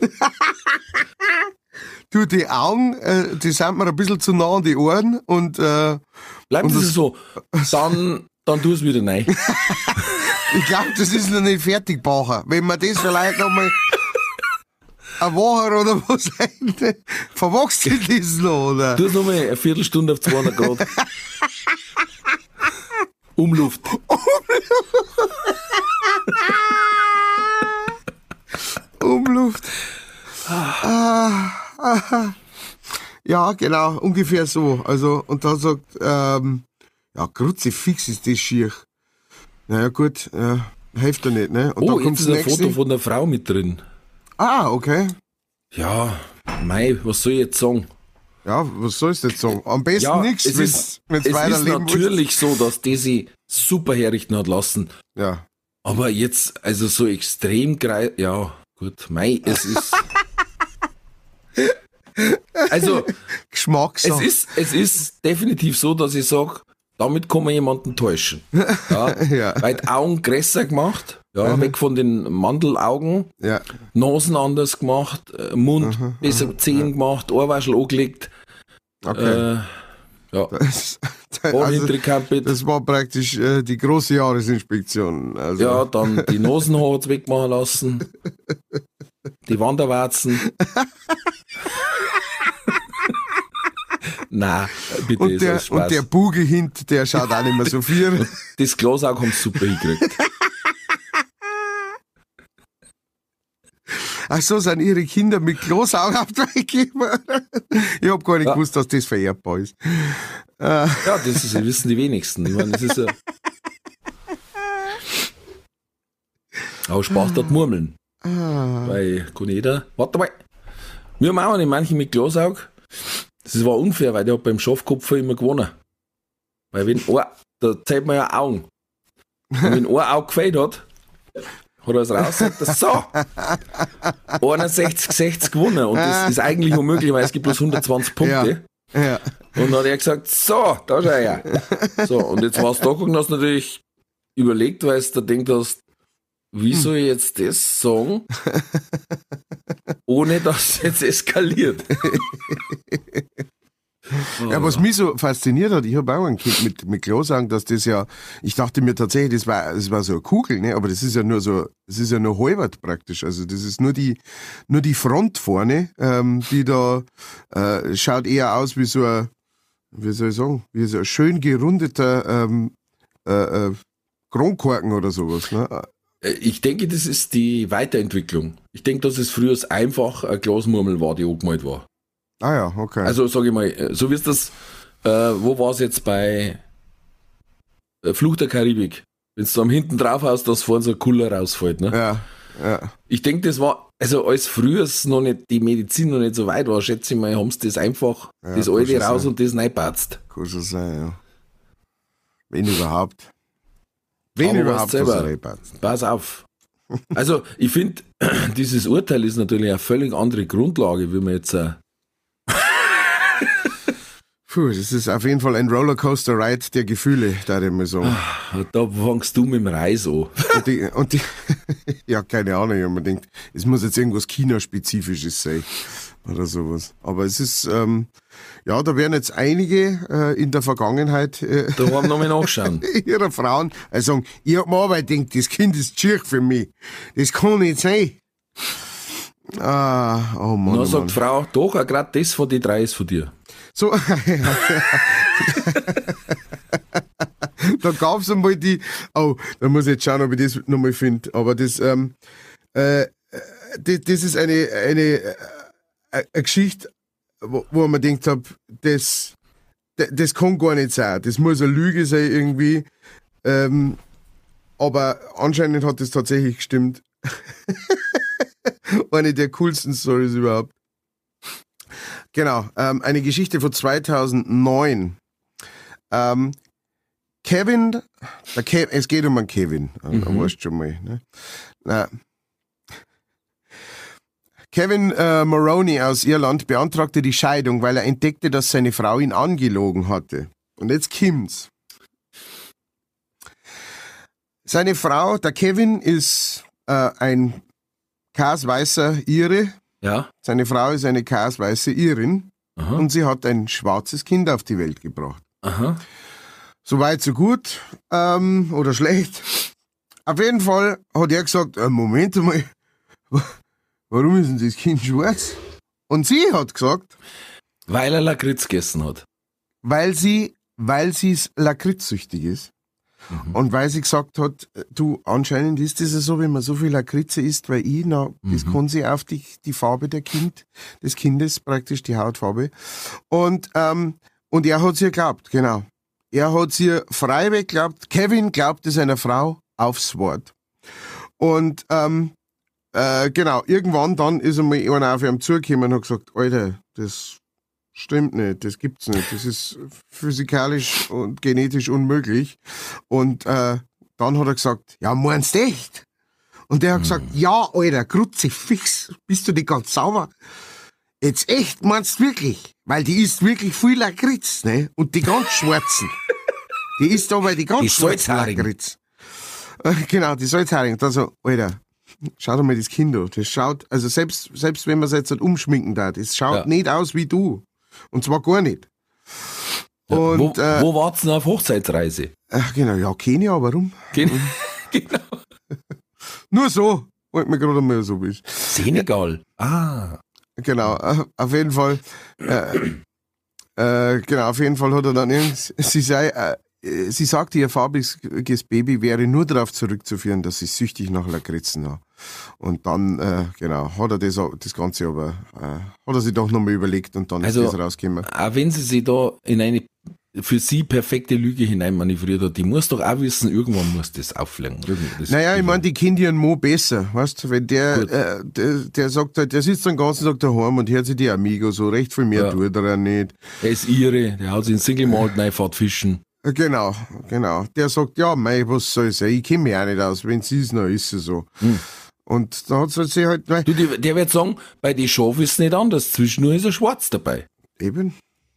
du, die Augen, äh, die sind mir ein bisschen zu nah an die Ohren und äh, Bleibt Und das das- so. Dann, dann tu es wieder rein. ich glaube, das ist noch nicht fertig, Bacher. Wenn man das vielleicht noch mal eine Woche oder was verwachst sich das noch, oder? Tu es nochmal eine Viertelstunde auf zweihundert Grad. Umluft. Umluft. Ah, ah, ja, genau, ungefähr so. Also, und dann sagt, ähm, ja, Kruzifix ist das schier. Naja, gut, äh, hilft ja nicht, ne? Und Oh, dann jetzt kommt ist das ein nächste. Foto von der Frau mit drin. Ah, okay. Ja, mei, was soll ich jetzt sagen? Ja, was sollst du jetzt sagen? Am besten Ja, nichts, es ist, wenn es du ist weiterleben willst. natürlich so, dass die sie super herrichten hat lassen. Ja. Aber jetzt, also so extrem grei, ja, gut, mei, es ist. Also, es Geschmackssache. ist, es ist definitiv so, dass ich sage, damit kann man jemanden täuschen. Ja, Ja. weil die Augen größer gemacht, ja, weg von den Mandelaugen, Ja. Nasen anders gemacht, äh, Mund besser Zehen gemacht, Ohrwaschel angelegt, Okay. äh, ja, Das, Ohr also, hintergekampelt. das war praktisch äh, die große Jahresinspektion. Also, Ja, dann die Nasenhaare hat's wegmachen lassen. Die Wanderwarzen. Nein, bitte, und, ist der, alles Spaß. und der Bugel hint, der schaut auch nicht mehr so viel. Das Glasauge haben sie super hingekriegt. ach so, sind ihre Kinder mit Kloßaugen weggegeben. Ich hab gar nicht ja. gewusst, dass das vererbbar ist. Ja, das ist, wissen die wenigsten. Ich meine, das ist ja. Aber Spaß dort murmeln. Ah. Weil kann jeder. Warte mal. Wir haben auch nicht manche mit Glosaug. Das war unfair, weil der hat beim Schafkopfer immer gewonnen. Weil wenn ein, da zählt man ja Augen. Und wenn ein Auge gefällt hat, hat er es raus und sagt, so, einundsechzig sechzig gewonnen. Und das ist eigentlich unmöglich, weil es gibt bloß hundertzwanzig Punkte. Ja. Ja. Und dann hat er gesagt, so, da schau her. So, und jetzt warst du da geguckt und hast natürlich überlegt, weil du denkt hast, wie soll ich jetzt das sagen, ohne dass es jetzt eskaliert? Ja, was mich so fasziniert hat, ich habe auch ein Kind mit, mit Kloßaugen, dass das ja, ich dachte mir tatsächlich, das war, das war so eine Kugel, ne? Aber das ist ja nur so, das ist ja nur halbert praktisch. Also das ist nur die, nur die Front vorne, ähm, die da äh, schaut eher aus wie so ein, wie soll ich sagen, wie so ein schön gerundeter ähm, äh, äh, Kronkorken oder sowas. Ne? Ich denke, das ist die Weiterentwicklung. Ich denke, dass es früher einfach eine Glasmurmel war, die angemalt war. Ah ja, okay. Also sage ich mal, so wie es das, äh, wo war es jetzt bei äh, Fluch der Karibik? Wenn du am hinten drauf hast, dass vorne so ein Cooler rausfällt. Ne? Ja, ja. Ich denke, das war, also als früher noch nicht, die Medizin noch nicht so weit war, schätze ich mal, haben sie das einfach, ja, das alte raus sein. Und das reinpatzt. Kann schon sein, ja. Wenn überhaupt. Wenn Aber überhaupt selber, pass auf. Also ich finde, dieses Urteil ist natürlich eine völlig andere Grundlage, wie man jetzt äh, Puh, das ist auf jeden Fall ein Rollercoaster-Ride der Gefühle, da ich mal sagen. Da fangst du mit dem Reis an. Und die, und die, ja, keine Ahnung, ich habe mir gedacht, es muss jetzt irgendwas China-Spezifisches sein oder sowas. Aber es ist, ähm, ja, da werden jetzt einige äh, in der Vergangenheit äh, da haben wir nochmal nachschauen. ihrer Frauen also sagen, ich hab mir aber gedacht, das Kind ist schier für mich. Das kann nicht sein. Ah, oh Mann. Und dann oh sagt Mann. die Frau, doch, gerade das von den drei ist von dir. So, da gab's einmal die, oh, da muss ich jetzt schauen, ob ich das nochmal finde, aber das, ähm, äh, das, das ist eine, eine, äh, eine Geschichte, wo, wo man denkt hab, das, das, das kann gar nicht sein, das muss eine Lüge sein irgendwie, ähm, aber anscheinend hat das tatsächlich gestimmt. Eine der coolsten Stories überhaupt. Genau, ähm, eine Geschichte von zweitausendneun. Ähm, Kevin, der Ke- es geht um einen Kevin, mhm. da weißt du schon mal. Ne? Na, Kevin äh, Moroney aus Irland beantragte die Scheidung, weil er entdeckte, dass seine Frau ihn angelogen hatte. Und jetzt kommt's. Seine Frau, der Kevin, ist äh, ein kasweißer Ire. Ja. Seine Frau ist eine kasweiße Irin. Aha. Und sie hat ein schwarzes Kind auf die Welt gebracht. Aha. So weit, so gut ähm, oder schlecht. Auf jeden Fall hat er gesagt, äh, Moment mal, warum ist denn das Kind schwarz? Und sie hat gesagt, weil er Lakritz gegessen hat. Weil sie, weil sie lakritzsüchtig ist. Mhm. Und weil sie gesagt hat, du, anscheinend ist das ja so, wenn man so viel Lakritze isst, weil ich, na, mhm. das kann sie auf die, die Farbe der Kind, des Kindes, praktisch die Hautfarbe. Und, ähm, und er hat sie geglaubt, genau. Er hat sie freiweg geglaubt. Kevin glaubte seiner Frau aufs Wort. Und, ähm, äh, genau, irgendwann dann ist einmal einer auf ihm zugekommen und hat gesagt, Alter, das stimmt nicht, das gibt's nicht. Das ist physikalisch und genetisch unmöglich. Und äh, dann hat er gesagt, ja, meinst du echt? Und der hat hm. gesagt, ja, Alter, Kruzifix, bist du nicht ganz sauber? Jetzt echt, meinst du wirklich? Weil die isst wirklich viel Lakritz, ne? Und die ganz schwarzen. Die isst aber die ganz die schwarzen Lakritz. Äh, genau, die Salzhering. Und dann so, Alter, schau dir mal das Kind an. Das schaut, also selbst, selbst wenn man es jetzt nicht umschminken darf, das schaut ja. nicht aus wie du. Und zwar gar nicht. Ja, und, wo äh, wo wart's denn auf Hochzeitsreise? Ach genau, ja, Kenia, warum? Gen- genau. Nur so, wollte mir gerade mal so bist. Senegal. Ah. Genau, äh, auf jeden Fall, äh, äh, genau, auf jeden Fall hat er dann irgend, sie sei, äh, sie sagte, ihr farbiges Baby wäre nur darauf zurückzuführen, dass sie süchtig nach Lakritzen war. Und dann, äh, genau, hat er das, das Ganze aber, äh, hat er sich doch nochmal überlegt und dann also, ist das rausgekommen. Auch wenn sie sich da in eine für sie perfekte Lüge hineinmanövriert hat, die muss doch auch wissen, irgendwann muss das auffliegen. Das naja, ich meine, die kennt ihren Mo besser, weißt du, wenn der, äh, der, der sagt halt, der sitzt den ganzen Tag daheim und hört sich die Amigo so, recht viel mehr ja. tut er nicht. Er ist ihre, der hat sich in Single Malt rein, fährt fischen. Genau, genau. Der sagt, ja, mei, was soll ich sagen, ich kenne mich auch nicht aus, wenn sie es noch ist, so. Hm. Und da hat sie halt, nein. Du, die, der wird sagen, bei den Schaf ist es nicht anders, zwischendurch ist er schwarz dabei. Eben.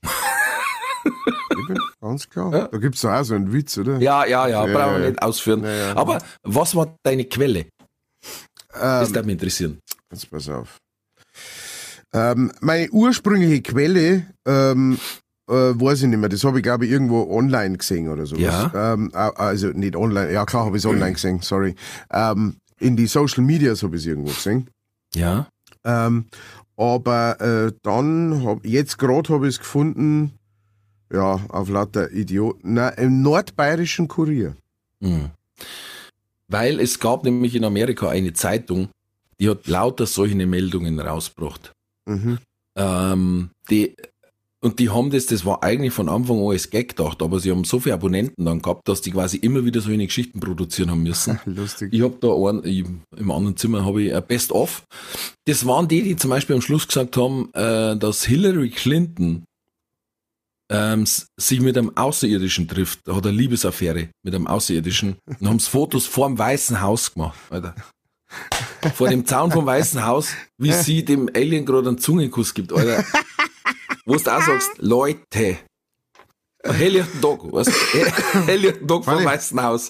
Eben, ganz klar. Ja. Da gibt's auch so einen Witz, oder? Ja, ja, ja, ja brauchen wir ja. nicht ausführen. Ja, ja. Aber was war deine Quelle? Ähm, das darf mich interessieren. Jetzt pass auf. Ähm, meine ursprüngliche Quelle, ähm, äh, weiß ich nicht mehr, das habe ich glaube ich irgendwo online gesehen oder sowas. Ja. Ähm, also nicht online, ja klar habe ich es online gesehen, sorry. Ähm, in die Social Medias habe ich es irgendwo gesehen. Ja. Ähm, aber äh, dann, hab, jetzt gerade habe ich es gefunden, ja, auf lauter Idioten. Nein, im nordbayerischen Kurier. Mhm. Weil es gab nämlich in Amerika eine Zeitung, die hat lauter solche Meldungen rausgebracht. Mhm. Ähm, die, und die haben das, das war eigentlich von Anfang an als Gag gedacht, aber sie haben so viele Abonnenten dann gehabt, dass die quasi immer wieder solche Geschichten produzieren haben müssen. Lustig. Ich habe da einen, ich, im anderen Zimmer habe ich ein Best-of. Das waren die, die zum Beispiel am Schluss gesagt haben, äh, dass Hillary Clinton Ähm, sich mit einem Außerirdischen trifft, da hat eine Liebesaffäre mit einem Außerirdischen und haben Fotos vor dem Weißen Haus gemacht, Alter. Vor dem Zaun vom Weißen Haus, wie sie dem Alien gerade einen Zungenkuss gibt, Alter. Wo du auch sagst, Leute, helllichten Tag, weißt du, helllichten Tag vor dem Weißen Haus.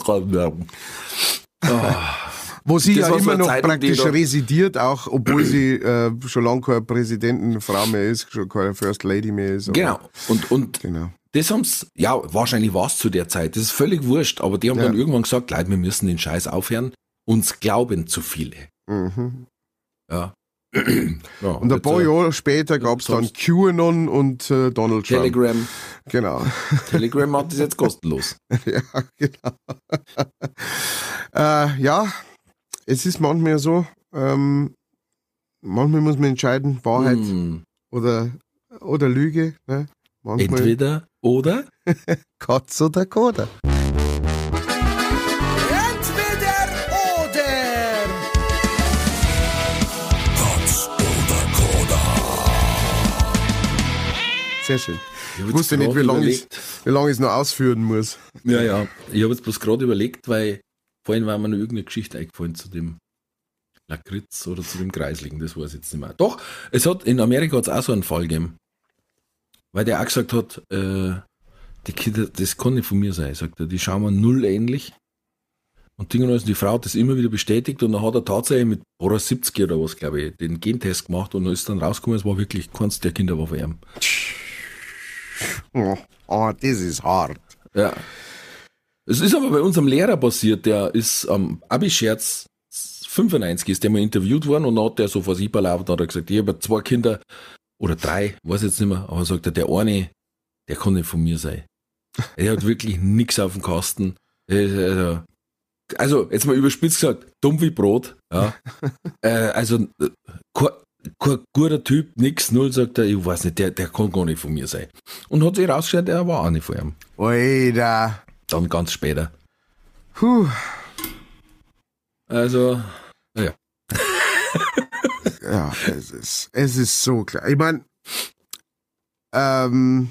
Oh. Wo sie das ja immer so noch Zeitung, praktisch residiert, auch obwohl sie äh, schon lange keine Präsidentenfrau mehr ist, schon keine First Lady mehr ist. Genau. Und, und genau. das haben's, ja, wahrscheinlich war es zu der Zeit, das ist völlig wurscht, aber die haben ja. dann irgendwann gesagt, Leute, wir müssen den Scheiß aufhören, uns glauben zu viele. Mhm. Ja. ja. Und ein paar Jahre später gab es dann QAnon und äh, Donald Trump. Telegram. Genau. Telegram macht das jetzt kostenlos. ja, genau. äh, ja. Es ist manchmal so, ähm, manchmal muss man entscheiden, Wahrheit mm. oder, oder Lüge. Ne? Manchmal entweder oder. Katz oder Koda. Entweder oder. Katz oder Koda. Sehr schön. Ich, ich wusste nicht, wie lange ich es noch ausführen muss. Ja, ja. Ich habe jetzt bloß gerade überlegt, weil vorhin war mir noch irgendeine Geschichte eingefallen zu dem Lakritz oder zu dem Kreisligen, das weiß ich jetzt nicht mehr. Doch, es hat, in Amerika hat es auch so einen Fall gegeben, weil der auch gesagt hat, äh, die Kinder, das kann nicht von mir sein, sagt er, die schauen mir null ähnlich. Und Ding und alles, die Frau hat das immer wieder bestätigt und dann hat er tatsächlich mit siebzig oder was, glaube ich, den Gentest gemacht und dann ist dann rausgekommen, es war wirklich keins der Kinder war von ihm. Oh, oh, das ist hart. Ja. Es ist aber bei unserem Lehrer passiert, der ist am Abi-Scherz fünfundneunzig, ist der mal interviewt worden und dann hat der so vor sich belaufen, hat er gesagt, ich habe zwei Kinder oder drei, weiß jetzt nicht mehr, aber sagt er, der eine, der kann nicht von mir sein. Er hat wirklich nichts auf dem Kasten. Also, jetzt mal überspitzt gesagt, dumm wie Brot. Ja. Also, kein, kein guter Typ, nix, null, sagt er, ich weiß nicht, der, der kann gar nicht von mir sein. Und hat sich rausgestellt, er war auch nicht von ihm. Oida. Dann ganz später. Puh. Also, naja. Ja, es ist, es ist so klar. Ich meine, ähm,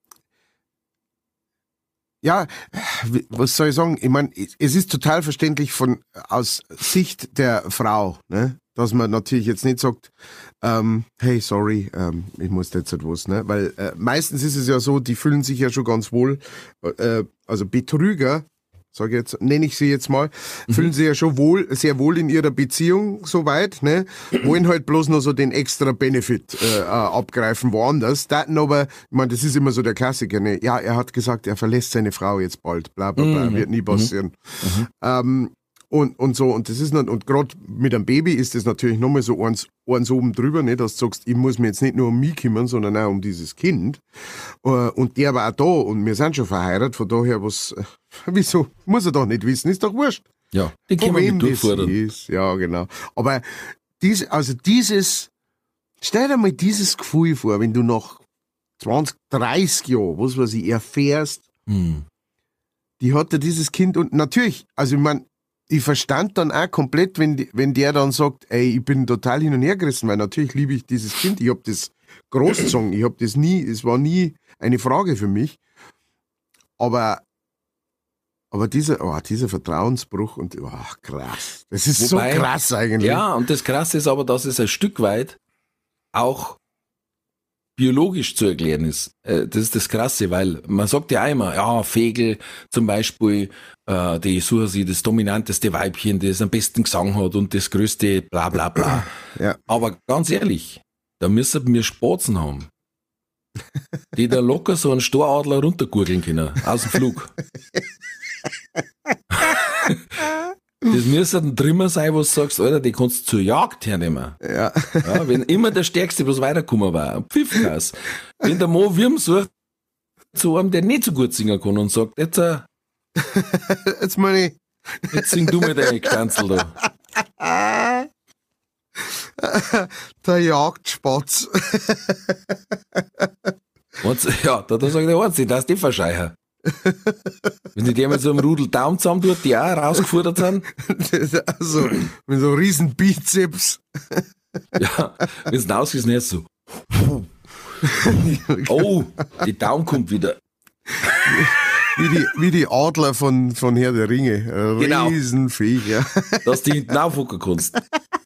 ja, was soll ich sagen? Ich meine, es ist total verständlich von aus Sicht der Frau, ne? Dass man natürlich jetzt nicht sagt, ähm, hey, sorry, ähm, ich muss jetzt etwas, ne? Weil äh, meistens ist es ja so, die fühlen sich ja schon ganz wohl, äh, also Betrüger, sage jetzt, nenne ich sie jetzt mal, mhm. fühlen sich ja schon wohl, sehr wohl in ihrer Beziehung soweit, ne? Wollen halt bloß noch so den extra Benefit äh, abgreifen woanders. Daten aber, ich meine, das ist immer so der Klassiker, ne? Ja, er hat gesagt, er verlässt seine Frau jetzt bald, bla bla bla, mhm. wird nie passieren. Mhm. Ähm, Und, und so, und das ist nicht, und gerade mit einem Baby ist das natürlich nochmal so eins, eins oben drüber, nicht, dass du sagst, ich muss mich jetzt nicht nur um mich kümmern, sondern auch um dieses Kind. Und der war auch da, und wir sind schon verheiratet, von daher, was, wieso, muss er doch nicht wissen, ist doch wurscht. Ja, die Von können wir wem mit das durchfordern. ist, ja, genau. Aber dies, also dieses, stell dir mal dieses Gefühl vor, wenn du nach zwanzig, dreißig Jahren, was weiß ich, erfährst, Hm. die hatte dieses Kind, und natürlich, also ich meine, ich verstand dann auch komplett, wenn, die, wenn der dann sagt, ey, ich bin total hin und her gerissen, weil natürlich liebe ich dieses Kind, ich hab das großgezogen, ich hab das nie, es war nie eine Frage für mich, aber aber dieser, oh, dieser Vertrauensbruch und, oh, krass, das ist Wobei, so krass eigentlich. Ja, und das Krasse ist aber, dass es ein Stück weit auch biologisch zu erklären ist. Äh, Das ist das Krasse, weil man sagt ja immer, ja, Vögel zum Beispiel, äh, die suchen sich das dominanteste Weibchen, das am besten Gesang hat und das größte bla bla bla. Ja. Aber ganz ehrlich, da müssen wir Spatzen haben, die da locker so einen Storadler runtergurgeln können, aus dem Flug. Das müsste ein Trimmer sein, wo du sagst, Alter, die kannst du zur Jagd hernehmen. Ja. Ja, wenn immer der Stärkste bloß weitergekommen war, ein Pfiffgas. Wenn der Mo Wirm sucht, zu einem, der nicht so gut singen kann und sagt, jetzt, äh, Jetzt meine ich, jetzt sing du mir deine Gstanzel da. der Jagdspatz. Und, ja, da, da sagt der Arzt, das ist die verscheicher. Wenn die dir mit so einem Rudel Daumen zusammen tut, die auch rausgefordert sind, Also, mit so riesen Bizeps. ja, wenn es ausgewiesen ist, so, oh, die Daumen kommt wieder. Wie die, wie die Adler von, von Herr der Ringe. Genau. Riesenviecher. Dass du hinten aufhocken kannst.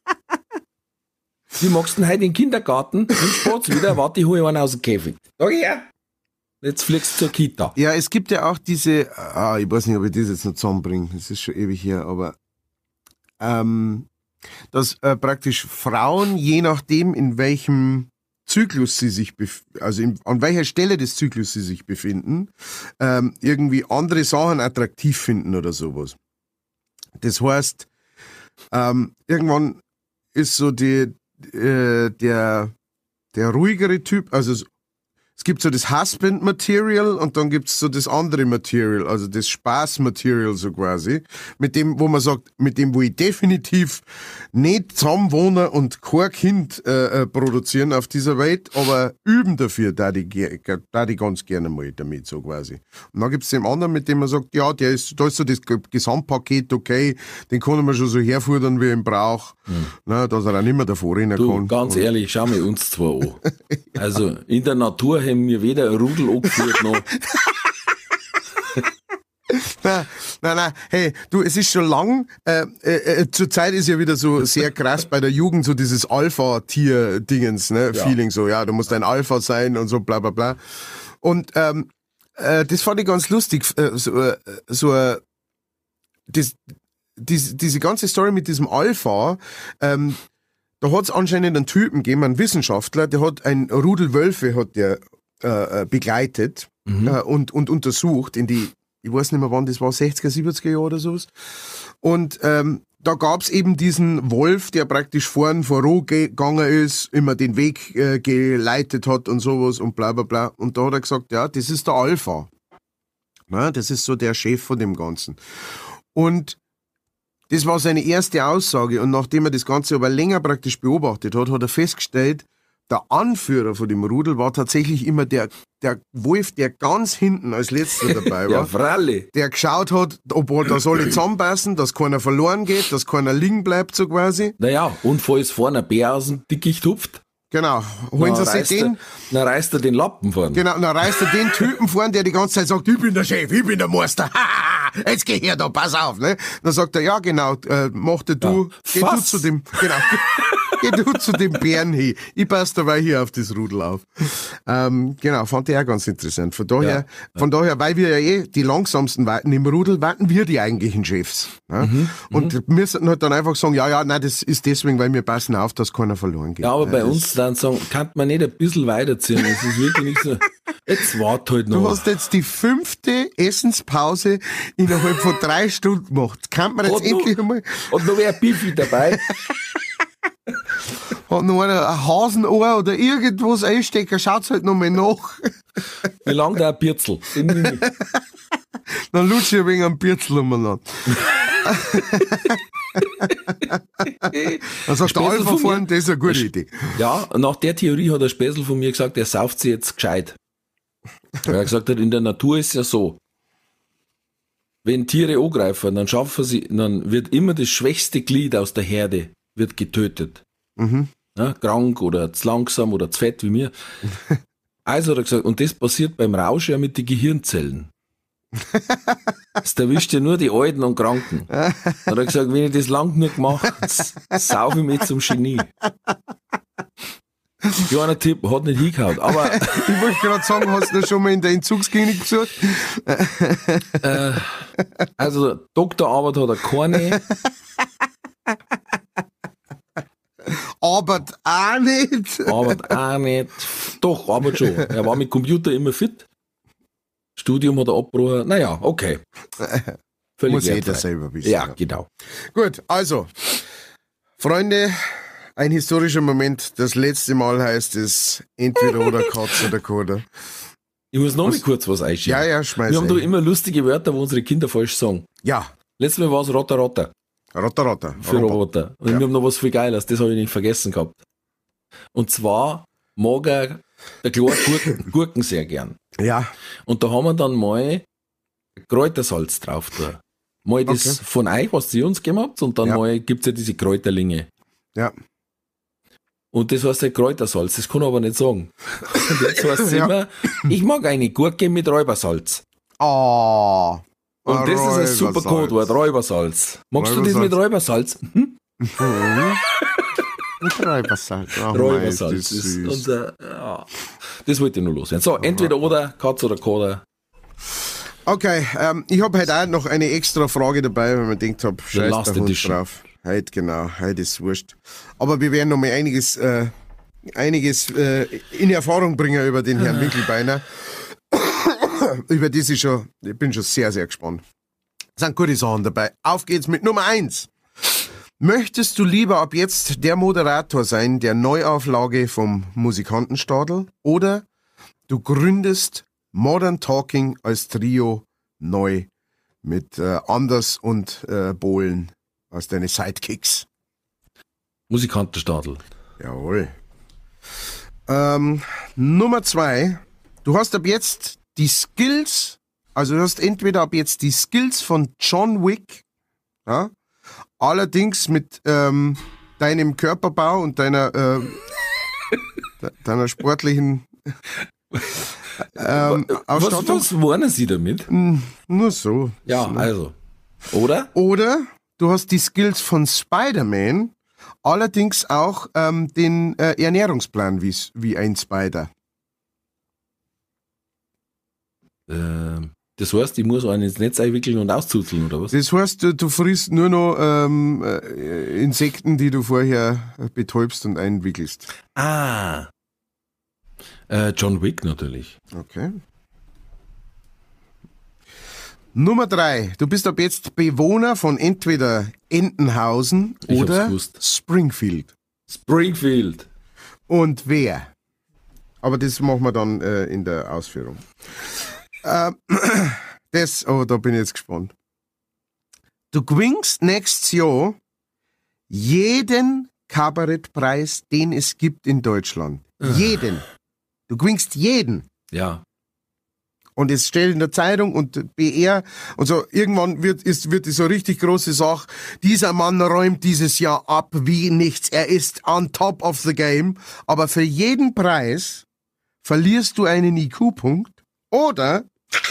Wie magst du denn heute in den Kindergarten? Im Spatz wieder, warte, ich hole einen aus dem Käfig. Sag her! Jetzt fliegst du zur Kita. Ja, es gibt ja auch diese, ah, ich weiß nicht, ob ich das jetzt noch zusammenbringe, das ist schon ewig her, aber ähm, dass äh, praktisch Frauen, je nachdem, in welchem Zyklus sie sich, bef- also in, an welcher Stelle des Zyklus sie sich befinden, ähm, irgendwie andere Sachen attraktiv finden oder sowas. Das heißt, ähm, irgendwann ist so die, äh, der, der ruhigere Typ, also es gibt so das Husband-Material und dann gibt's so das andere Material, also das Spaß-Material so quasi, mit dem, wo man sagt, mit dem, wo ich definitiv nicht zusammenwohne und kein Kind äh, äh, produzieren auf dieser Welt, aber üben dafür, da die, da die ganz gerne mal damit so quasi. Und dann gibt's den anderen, mit dem man sagt, ja, der ist, da ist so das Gesamtpaket okay, den kann man schon so herfordern, wie er ihn braucht, hm. Na, dass er auch nicht mehr davor rennen Du, kann. ganz und ehrlich, schau mir uns zwei an. Also, in der Natur haben wir weder ein Rudel angeführt noch. Nein, nein, nein, hey, du, es ist schon lang, äh, äh, zur Zeit ist ja wieder so sehr krass bei der Jugend so dieses Alpha-Tier-Dingens, ne, Ja. Feeling so, ja, du musst ein Alpha sein und so, bla, bla, bla. Und, ähm, äh, das fand ich ganz lustig, äh, so, äh, so, äh, das, diese, diese ganze Story mit diesem Alpha, ähm, da hat's anscheinend einen Typen gegeben, einen Wissenschaftler, der hat ein Rudel Wölfe hat der äh, begleitet Mhm. äh, und, und untersucht in die, ich weiß nicht mehr wann das war, sechziger, siebziger Jahre oder sowas. Und ähm, da gab's eben diesen Wolf, der praktisch vorn vorangegangen ist, immer den Weg äh, geleitet hat und sowas und bla bla bla. Und da hat er gesagt, ja, das ist der Alpha. Na, das ist so der Chef von dem Ganzen. Und das war seine erste Aussage. Und nachdem er das Ganze aber länger praktisch beobachtet hat, hat er festgestellt, der Anführer von dem Rudel war tatsächlich immer der, der Wolf, der ganz hinten als letzter dabei war. Ja, Fralle. Der geschaut hat, ob er da alle zusammenpassen, dass keiner verloren geht, dass keiner liegen bleibt, so quasi. Naja, und falls vorne ein Bär aus dem Dickicht hupft, Genau. Holen Sie dann sich reißt, den, er, dann reißt er den Lappen vorn. genau, dann reißt er den Typen vor, der die ganze Zeit sagt, ich bin der Chef, ich bin der Meister, jetzt geh her da, pass auf, ne? Dann sagt er, ja, genau, äh, mach dir du, Ja. geh du Fass. zu dem, genau, geh du zu dem Bären hin. Ich passe dabei hier auf das Rudel auf. Ähm, genau, fand ich auch ganz interessant. Von daher, Ja. von daher, weil wir ja eh die langsamsten warten im Rudel, warten wir die eigentlichen Chefs. Ne? Mhm, Und wir müssen halt dann einfach sagen, ja, ja, nein, das ist deswegen, weil wir passen auf, dass keiner verloren geht. Ja, aber Ne? bei Das- uns dann sagen, kann man nicht ein bisschen weiterziehen. Das ist wirklich nicht so. Jetzt wart halt Du noch. hast jetzt die fünfte Essenspause innerhalb von drei Stunden gemacht. Kann man jetzt Hat noch- endlich einmal, Und noch wer Bifi dabei. hat noch einer ein Hasenohr oder irgendwas einstecken, schaut's halt noch mal nach. Wie lang der Birzel? Den nehme ich. Dann lutsche ich ein wenig am Bierzel umeinander. Dann sagst du, Späßel Alpha von fahren, mir. das ist eine gute Idee. Ja, nach der Theorie hat der Späßel von mir gesagt, er sauft sie jetzt gescheit. Weil er gesagt hat, in der Natur ist ja so, wenn Tiere angreifen, dann schaffen sie, dann wird immer das schwächste Glied aus der Herde wird getötet. Mhm. Ja, krank oder zu langsam oder zu fett wie mir. Also hat er gesagt, und das passiert beim Rausch ja mit den Gehirnzellen. Das erwischt ja nur die Alten und Kranken. Dann hat er gesagt, wenn ich das lang genug mache, saufe ich mich zum Genie. Kleiner Tipp, hat nicht hingehauen, aber Ich wollte gerade sagen, hast du schon mal in der Entzugsklinik besucht? äh, also Doktorarbeit hat er keine. Aber auch nicht. Arbeit auch nicht. Doch, Arbeit schon. Er war mit Computer immer fit. Studium hat er abgebrochen. Naja, okay. Völlig Muss jeder wertfrei. selber wissen. Ja, genau. Gut, also, Freunde, ein historischer Moment. Das letzte Mal heißt es entweder oder Katz oder Koda. Ich muss noch mal kurz was einschieben. Ja, ja, schmeiß Wir haben da ein. immer lustige Wörter, wo unsere Kinder falsch sagen. Ja, Letztes Mal war es Rotter Rotter Rotter, Rotter. für Roboter. Und Ja. wir haben noch was viel Geiles, das habe ich nicht vergessen gehabt. Und zwar mag er der Kleine Gurken, Gurken sehr gern. Ja, Und da haben wir dann mal Kräutersalz drauf da. Mal das Okay. von euch, was ihr uns gegeben habt, und dann Ja. mal gibt's ja diese Kräuterlinge. ja. Und das heißt halt Kräutersalz, das kann ich aber nicht sagen. Und jetzt heißt es Ja. immer, ich mag eine Gurke mit Räubersalz. Oh. Und das ist ein super Codewort, Räubersalz. Magst du das mit Räubersalz? Hm? Räubersalz. Oh, Räubersalz das ist süß. unser, ja. Das wollte ich nur loswerden. So, entweder oder, Katz oder Koda. Okay, ähm, ich habe heute auch noch eine extra Frage dabei, weil ich mir gedacht habe, scheiß Last der Hund Edition. drauf. Heute, genau, heute ist wurscht. Aber wir werden noch mal einiges, äh, einiges äh, in Erfahrung bringen über den Herrn Winkelbeiner. Über das ich schon, ich bin schon sehr, sehr gespannt. Es sind gute Sachen dabei. Auf geht's mit Nummer eins. Möchtest du lieber ab jetzt der Moderator sein der Neuauflage vom Musikantenstadel oder du gründest Modern Talking als Trio neu mit äh, Anders und äh, Bohlen als deine Sidekicks? Musikantenstadel. Jawohl. Ähm, Nummer zwei. Du hast ab jetzt die Skills, also du hast entweder ab jetzt die Skills von John Wick, ja, allerdings mit ähm, deinem Körperbau und deiner, ähm, de- deiner sportlichen ähm, Was, Ausstattung. was meinen Sie damit? Nur so. Ja, also. Oder? Oder du hast die Skills von Spider-Man, allerdings auch ähm, den äh, Ernährungsplan wie, wie ein Spider. Ähm, das heißt, ich muss einen ins Netz einwickeln und auszuzeln, oder was? Das heißt, du, du frisst nur noch ähm, äh, Insekten, die du vorher äh, betäubst und einwickelst. Ah. Äh, John Wick natürlich. Okay. Nummer drei. Du bist ab jetzt Bewohner von entweder Entenhausen Ich hab's oder gewusst. Springfield. Springfield. Und wer? Aber das machen wir dann äh, in der Ausführung. Ähm, das, oh, da bin ich jetzt gespannt. Du gewinnst nächstes Jahr jeden Kabarettpreis, den es gibt in Deutschland. Jeden. Du gewinnst jeden. Ja. Und es steht in der Zeitung und B R und so. Irgendwann wird, ist, wird die so richtig große Sache. Dieser Mann räumt dieses Jahr ab wie nichts. Er ist on top of the game. Aber für jeden Preis verlierst du einen I Q-Punkt oder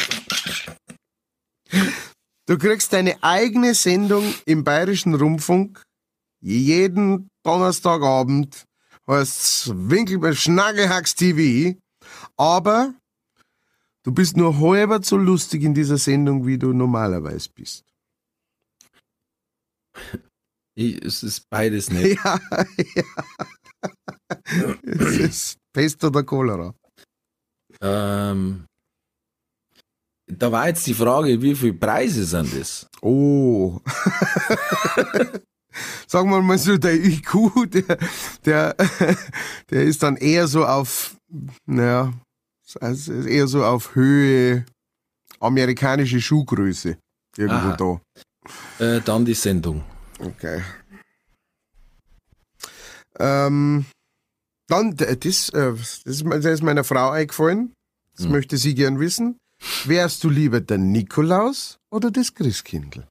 du kriegst deine eigene Sendung im Bayerischen Rundfunk jeden Donnerstagabend. Heißt Winkel Schnaggelhacks T V. Aber du bist nur halber so lustig in dieser Sendung, wie du normalerweise bist. Ich, es ist beides nicht. Ja, ja. Es ist Pest oder Cholera. Ähm, da war jetzt die Frage, wie viele Preise sind das? Oh. Sagen wir mal so, der I Q, der, der, der ist dann eher so auf, naja, also eher so auf Höhe amerikanische Schuhgröße. Irgendwo Aha. da. Äh, dann die Sendung. Okay. Ähm, dann, d- das, äh, das, ist, das ist meiner Frau eingefallen. Das Hm. möchte sie gern wissen. Wärst du lieber der Nikolaus oder das Christkindl?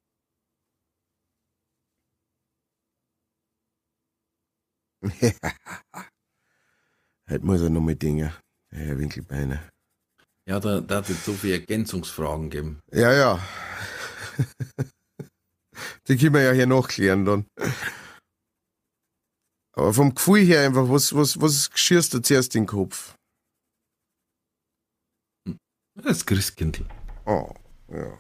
Heute muss er noch mal Dinge, Herr Winkelbeiner. Ja, da, da hat es so viele Ergänzungsfragen geben. Ja, ja. Die können wir ja hier nachklären dann. Aber vom Gefühl her einfach, was, was, was schierst du zuerst in den Kopf? Das Christkindl. Oh, ja.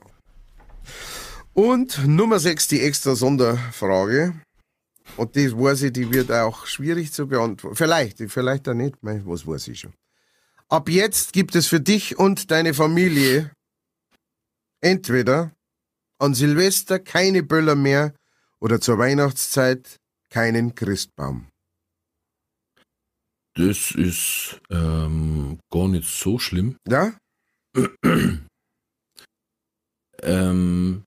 Und Nummer sechs, die extra Sonderfrage. Und das weiß ich, die wird auch schwierig zu beantworten. Vielleicht, vielleicht auch nicht. Mei, was weiß ich schon. Ab jetzt gibt es für dich und deine Familie entweder an Silvester keine Böller mehr oder zur Weihnachtszeit keinen Christbaum. Das ist ähm, gar nicht so schlimm. Ja? ähm,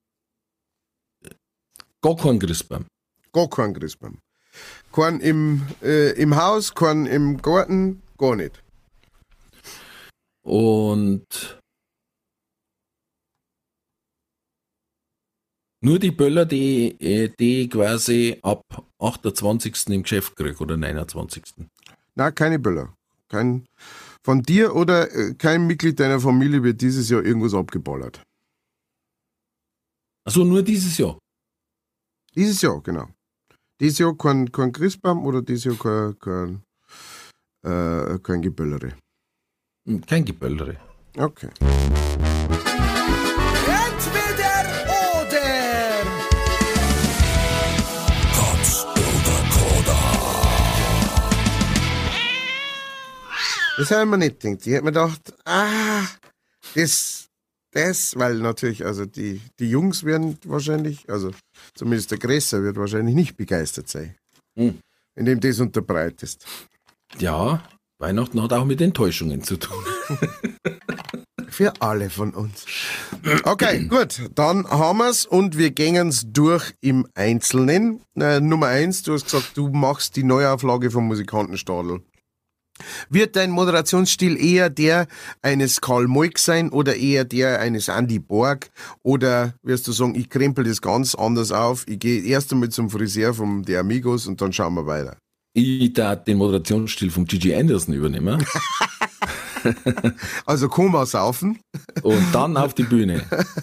gar kein Christbaum. Gar kein Christbaum. Kein im, äh, im Haus, kein im Garten, gar nicht. Und nur die Böller, die, äh, die ich quasi ab achtundzwanzigsten im Geschäft kriege oder neunundzwanzigsten Na, keine Böller. Kein, von dir oder äh, kein Mitglied deiner Familie wird dieses Jahr irgendwas abgeballert. Also nur dieses Jahr. Dieses Jahr, genau. Dieses Jahr kein, kein Christbaum oder dieses Jahr kein, kein, äh, kein Geböllere. Hm, Kein Geböllere. Okay. Entweder oder. Katz oder Koda. Das habe ich mir nicht gedacht. Ich hätte mir gedacht, ah, das, das, weil natürlich, also die, die Jungs werden wahrscheinlich, also zumindest der Gräser wird wahrscheinlich nicht begeistert sein, Hm. indem du das unterbreitest. Ja, Weihnachten hat auch mit Enttäuschungen zu tun. Für alle von uns. Okay, gut, dann haben wir's und wir gängen's durch im Einzelnen. Äh, Nummer eins, du hast gesagt, du machst die Neuauflage vom Musikantenstadl. Wird dein Moderationsstil eher der eines Karl Moik sein oder eher der eines Andy Borg? Oder wirst du sagen, ich krempel das ganz anders auf, ich gehe erst einmal zum Friseur von der Amigos und dann schauen wir weiter? Ich darf den Moderationsstil vom Gigi Anderson übernehmen Also Koma saufen. und dann auf die Bühne.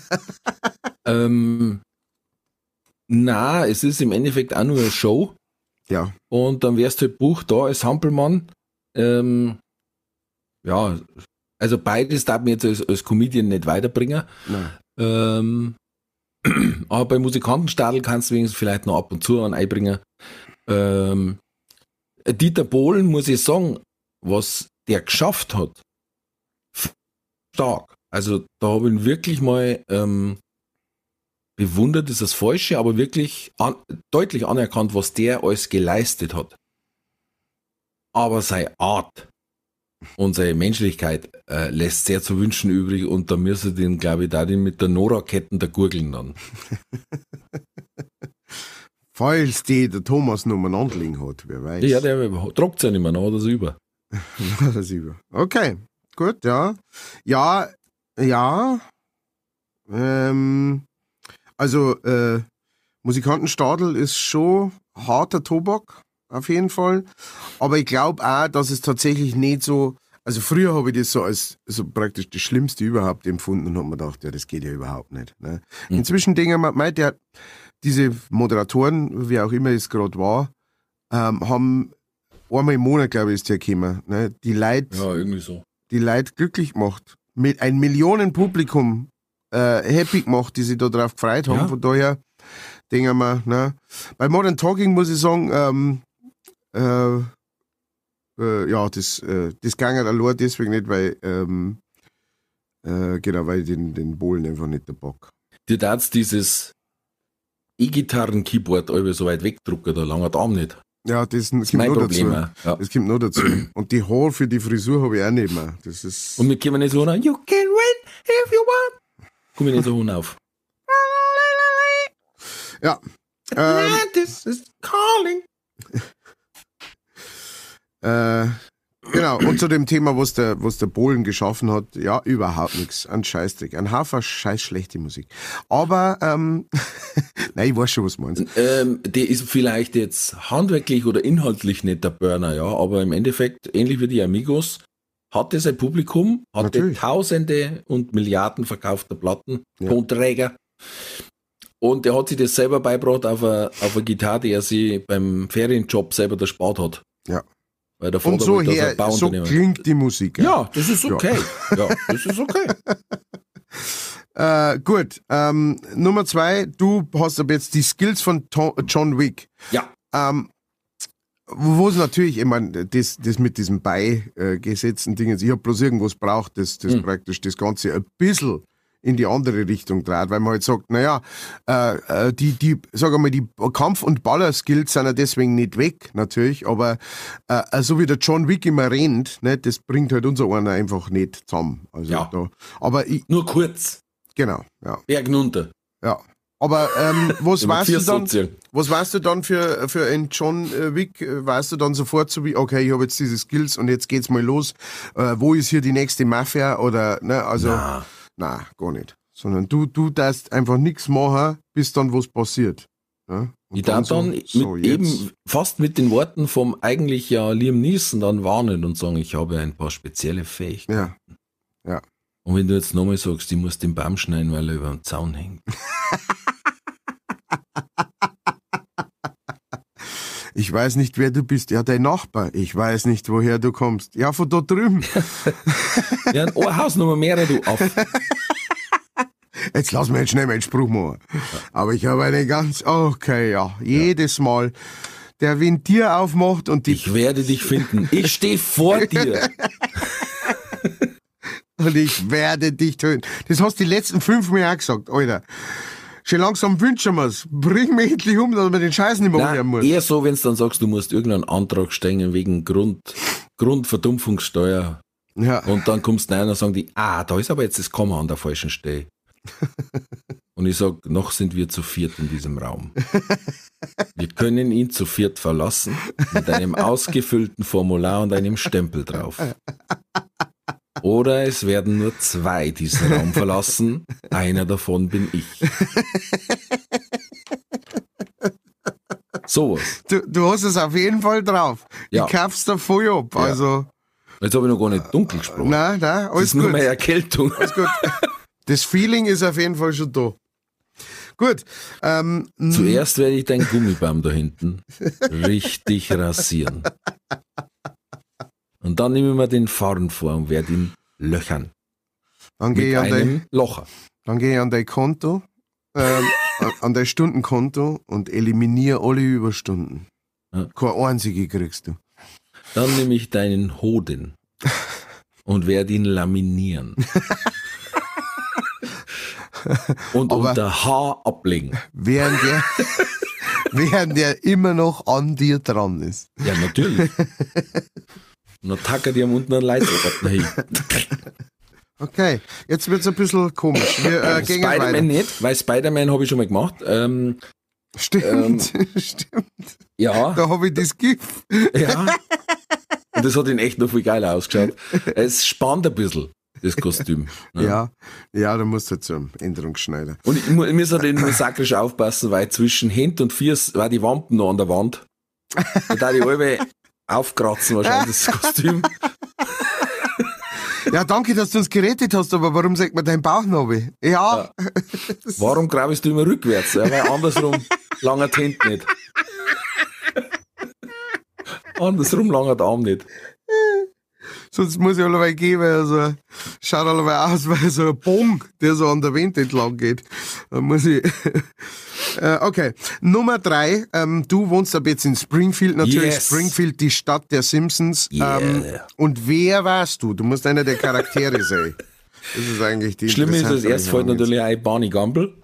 ähm, na, es ist im Endeffekt auch nur eine Show Ja, und dann wärst du halt Buch da als Hampelmann. Ähm, ja, also beides darf mir jetzt als, als Comedian nicht weiterbringen. nein. Ähm, aber bei Musikantenstadl kannst du wenigstens vielleicht noch ab und zu einen einbringen. Ähm, Dieter Bohlen, muss ich sagen, was der geschafft hat, stark. Also da habe ich ihn wirklich mal ähm, bewundert, ist das Falsche, aber wirklich an, deutlich anerkannt, was der alles geleistet hat. Aber seine Art und seine Menschlichkeit äh, lässt sehr zu wünschen übrig und da müsste den, glaube ich, da den mit der Nora-Ketten da gurgeln dann. Falls die der Thomas noch einen Anliegen hat, wer weiß. Ja, der trockt ja nicht mehr, noch das über. Das über. Okay, gut, ja. Ja, ja. Ähm, also, äh, Musikantenstadl ist schon harter Tobak, auf jeden Fall. Aber ich glaube auch, dass es tatsächlich nicht so, also früher habe ich das so als so praktisch das Schlimmste überhaupt empfunden und habe mir gedacht, ja, das geht ja überhaupt nicht. Ne? Mhm. Inzwischen denke ich mir, mei, der, diese Moderatoren, wie auch immer es gerade war, ähm, haben einmal im Monat, glaube ich, ist der gekommen, ne? Die Leute, Ja, irgendwie so. die Leute glücklich gemacht, mit ein Millionenpublikum äh, happy gemacht, die sich da drauf gefreut haben. Ja. Von daher denken wir, ne? Bei Modern Talking muss ich sagen, ähm, äh, Äh, ja, das, äh, das ging halt allein deswegen nicht, weil, ähm, äh, genau, weil ich den, den Bohlen einfach nicht der Bock. Dir darfst dieses E-Gitarren-Keyboard alle so weit wegdrucken, da lange Arm nicht. Ja, das, das Das ist kommt mein noch Problem. dazu. auch. Ja. Das kommt noch dazu. Und die Haare für die Frisur habe ich auch nicht mehr. Das ist. Und wir kommen nicht so nach, you can win if you want. Komm ich nicht so auf. Ja. Ähm, This is calling. äh, genau, und zu dem Thema, was der, was der Bohlen geschaffen hat, ja, überhaupt nichts. Ein Scheißdreck. Ein Haufen scheiß schlechte Musik. Aber, ähm, nein, ich weiß schon, was du meinst. Ähm, der ist vielleicht jetzt handwerklich oder inhaltlich nicht der Burner, ja, aber im Endeffekt, ähnlich wie die Amigos, hatte sein Publikum, hatte Natürlich. Tausende und Milliarden verkaufter Platten, Ja. Tonträger. Und er hat sich das selber beigebracht auf eine, auf eine Gitarre, die er sich beim Ferienjob selber erspart hat. Ja. Weil der Vater Und so wollte, dass er her, ein so Bauunternehmer- klingt die Musik. Ja, das ist okay. Ja, das ist okay. Äh, gut, ähm, Nummer zwei, du hast aber jetzt die Skills von To- John Wick. Ja. Ähm, wo es natürlich, ich meine, das, das mit diesem beigesetzten Dingen, ich habe bloß irgendwas braucht, das, das Hm. praktisch das Ganze ein bisschen in die andere Richtung dreht, weil man halt sagt, naja, äh, äh, die, die, sag mal, die Kampf- und Baller-Skills sind ja deswegen nicht weg, natürlich, aber äh, so wie der John Wick immer rennt, ne, das bringt halt unser einer einfach nicht zusammen. Also Ja. da, aber ich, Nur kurz. genau, ja, Berg runter. ja. Aber ähm, was weißt du dann? Sozial. Was weißt du dann für, für einen John äh, Wick? Äh, Weißt du dann sofort so wie, okay, ich habe jetzt diese Skills und jetzt geht's mal los. Äh, wo ist hier die nächste Mafia? Oder, ne, also, Na, na, gar nicht. Sondern du, du darfst einfach nichts machen, bis dann was passiert. Ja? Und ich darf dann mit, so, jetzt. eben fast mit den Worten vom eigentlich ja Liam Neeson dann warnen und sagen, ich habe ein paar spezielle Fähigkeiten. Ja, Und wenn du jetzt nochmal sagst, ich muss den Baum schneiden, weil er über dem Zaun hängt. ich weiß nicht, wer du bist. Ja, dein Nachbar. Ich weiß nicht, woher du kommst. Ja, von da drüben. Ja, eine Hausnummer mehr, du auf. Jetzt lass mir jetzt schnell meinen Spruch machen. Aber ich habe eine ganz, okay, ja, jedes Mal, der Ventil aufmacht und die, Ich werde dich finden. Ich stehe vor dir. und ich werde dich töten. Das hast du die letzten fünf Mal auch gesagt, Alter. Schon langsam wünschen wir's. Bring mich endlich um, dass man den Scheiß nicht mehr anhören Nein, muss. eher so, wenn du dann sagst, du musst irgendeinen Antrag stellen wegen Grund, Grundverdumpfungssteuer. Ja. Und dann kommst du rein und sagen die, ah, da ist aber jetzt das Komma an der falschen Stelle. Und ich sag, noch sind wir zu viert in diesem Raum. Wir können ihn zu viert verlassen mit einem ausgefüllten Formular und einem Stempel drauf. Oder es werden nur zwei diesen Raum verlassen. Einer davon bin ich. Sowas. Du, du hast es auf jeden Fall drauf. Ja. Ich kauf's da voll ab. Also, Jetzt habe ich noch gar nicht dunkel gesprochen. nein, nein, das alles ist nur gut. meine Erkältung. Alles gut. Das Feeling ist auf jeden Fall schon da. Gut. Ähm, Zuerst werde ich deinen Gummibaum da hinten richtig rasieren. Und dann nehme ich mir den Fahren vor und werde ihn löchern. dann gehe Mit ich an dein, einem Locher. dann gehe ich an dein Konto, ähm, an, an dein Stundenkonto und eliminiere alle Überstunden. Ja. Keine einzige kriegst du. Dann nehme ich deinen Hoden und werde ihn laminieren. Und Aber- unter Haar ablegen. Während der, während der immer noch an dir dran ist. Ja, natürlich. Und dann tackert die am unten einen Leitzappen hin. Okay, jetzt wird's ein bisschen komisch. Wir äh, gehen weiter. Spider-Man nicht, weil Spider-Man habe ich schon mal gemacht. Ähm, Stimmt, stimmt. ja, Da habe ich das GIF. ja. Und das hat ihn echt noch viel geiler ausgeschaut. Es spannt ein bisschen, das Kostüm. Ne? Ja, ja, da musst du zum Änderungsschneider. Und ich, mu- ich muss halt masakrisch aufpassen, weil zwischen Händ und Fies war die Wampen noch an der Wand. Und da die halbe aufkratzen wahrscheinlich das Kostüm. Ja, danke, dass du uns gerettet hast, aber warum sagt man dein Bauchnabel? Ja, Warum grabst du immer rückwärts? Ja, weil andersrum langert die Hand nicht. Andersrum langert der Arm nicht. sonst muss ich allerweil gehen, weil er so, schaut allerweil aus, weil so ein Bogen, der so an der Wand entlang geht. Dann muss ich, Äh, okay, Nummer drei. Ähm, du wohnst ab jetzt in Springfield, natürlich. Yes. Springfield, die Stadt der Simpsons. Yeah. Ähm, und wer warst du? Du musst einer der Charaktere sein. Das ist eigentlich die Schlimm ist, als erstes fällt natürlich ein Barney Gumble.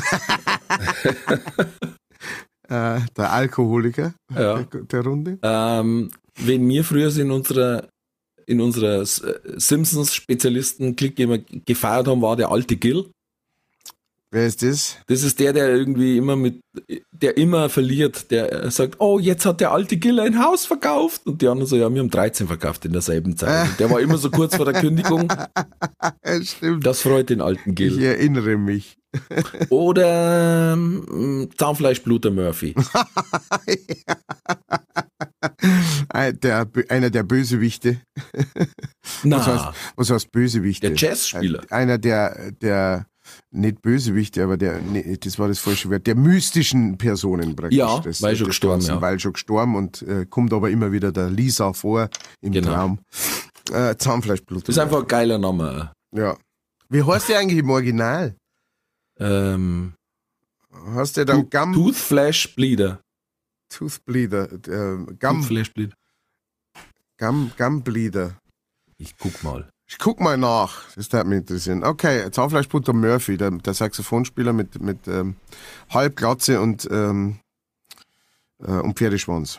Äh, der Alkoholiker Ja. der, der Runde. Ähm, wenn wir früher in unserer in unserer Simpsons-Spezialisten-Klick immer gefeiert haben, war der alte Gil. Wer ist das? Das ist der, der irgendwie immer mit, der immer verliert, der sagt, oh, jetzt hat der alte Gil ein Haus verkauft. Und die anderen so, ja, wir haben dreizehn verkauft in derselben Zeit. Und der war immer so kurz vor der Kündigung. Ja, stimmt. Das freut den alten Ich Gil. erinnere mich. Oder ähm, Zahnfleischbluter Murphy. Ein- der, einer der Bösewichte. Na, Was heißt, was heißt Bösewichte? der Jazzspieler. Einer der, der, nicht Bösewichte, aber der, nee, das war das falsche Wort, der mystischen Personen praktisch. Ja, das, weil schon des gestorben, Ganzen, ja. Weil schon gestorben und äh, kommt aber immer wieder der Lisa vor im Genau. Traum. Äh, Zahnfleischblut. Das ist einfach ein geiler Name. Ja. Wie heißt der eigentlich im Original? Ähm, Hast du dann Gum, Toothflash Bleeder. Toothbleeder, äh, Gum, Toothflash Bleeder. Gum, Gumbleeder. Ich guck mal. Ich guck mal nach, das würde mich interessieren. Okay, Zahnfleischbutter Murphy, der, der Saxophonspieler mit, mit ähm, Halbglatze und, ähm, äh, und Pferdeschwanz.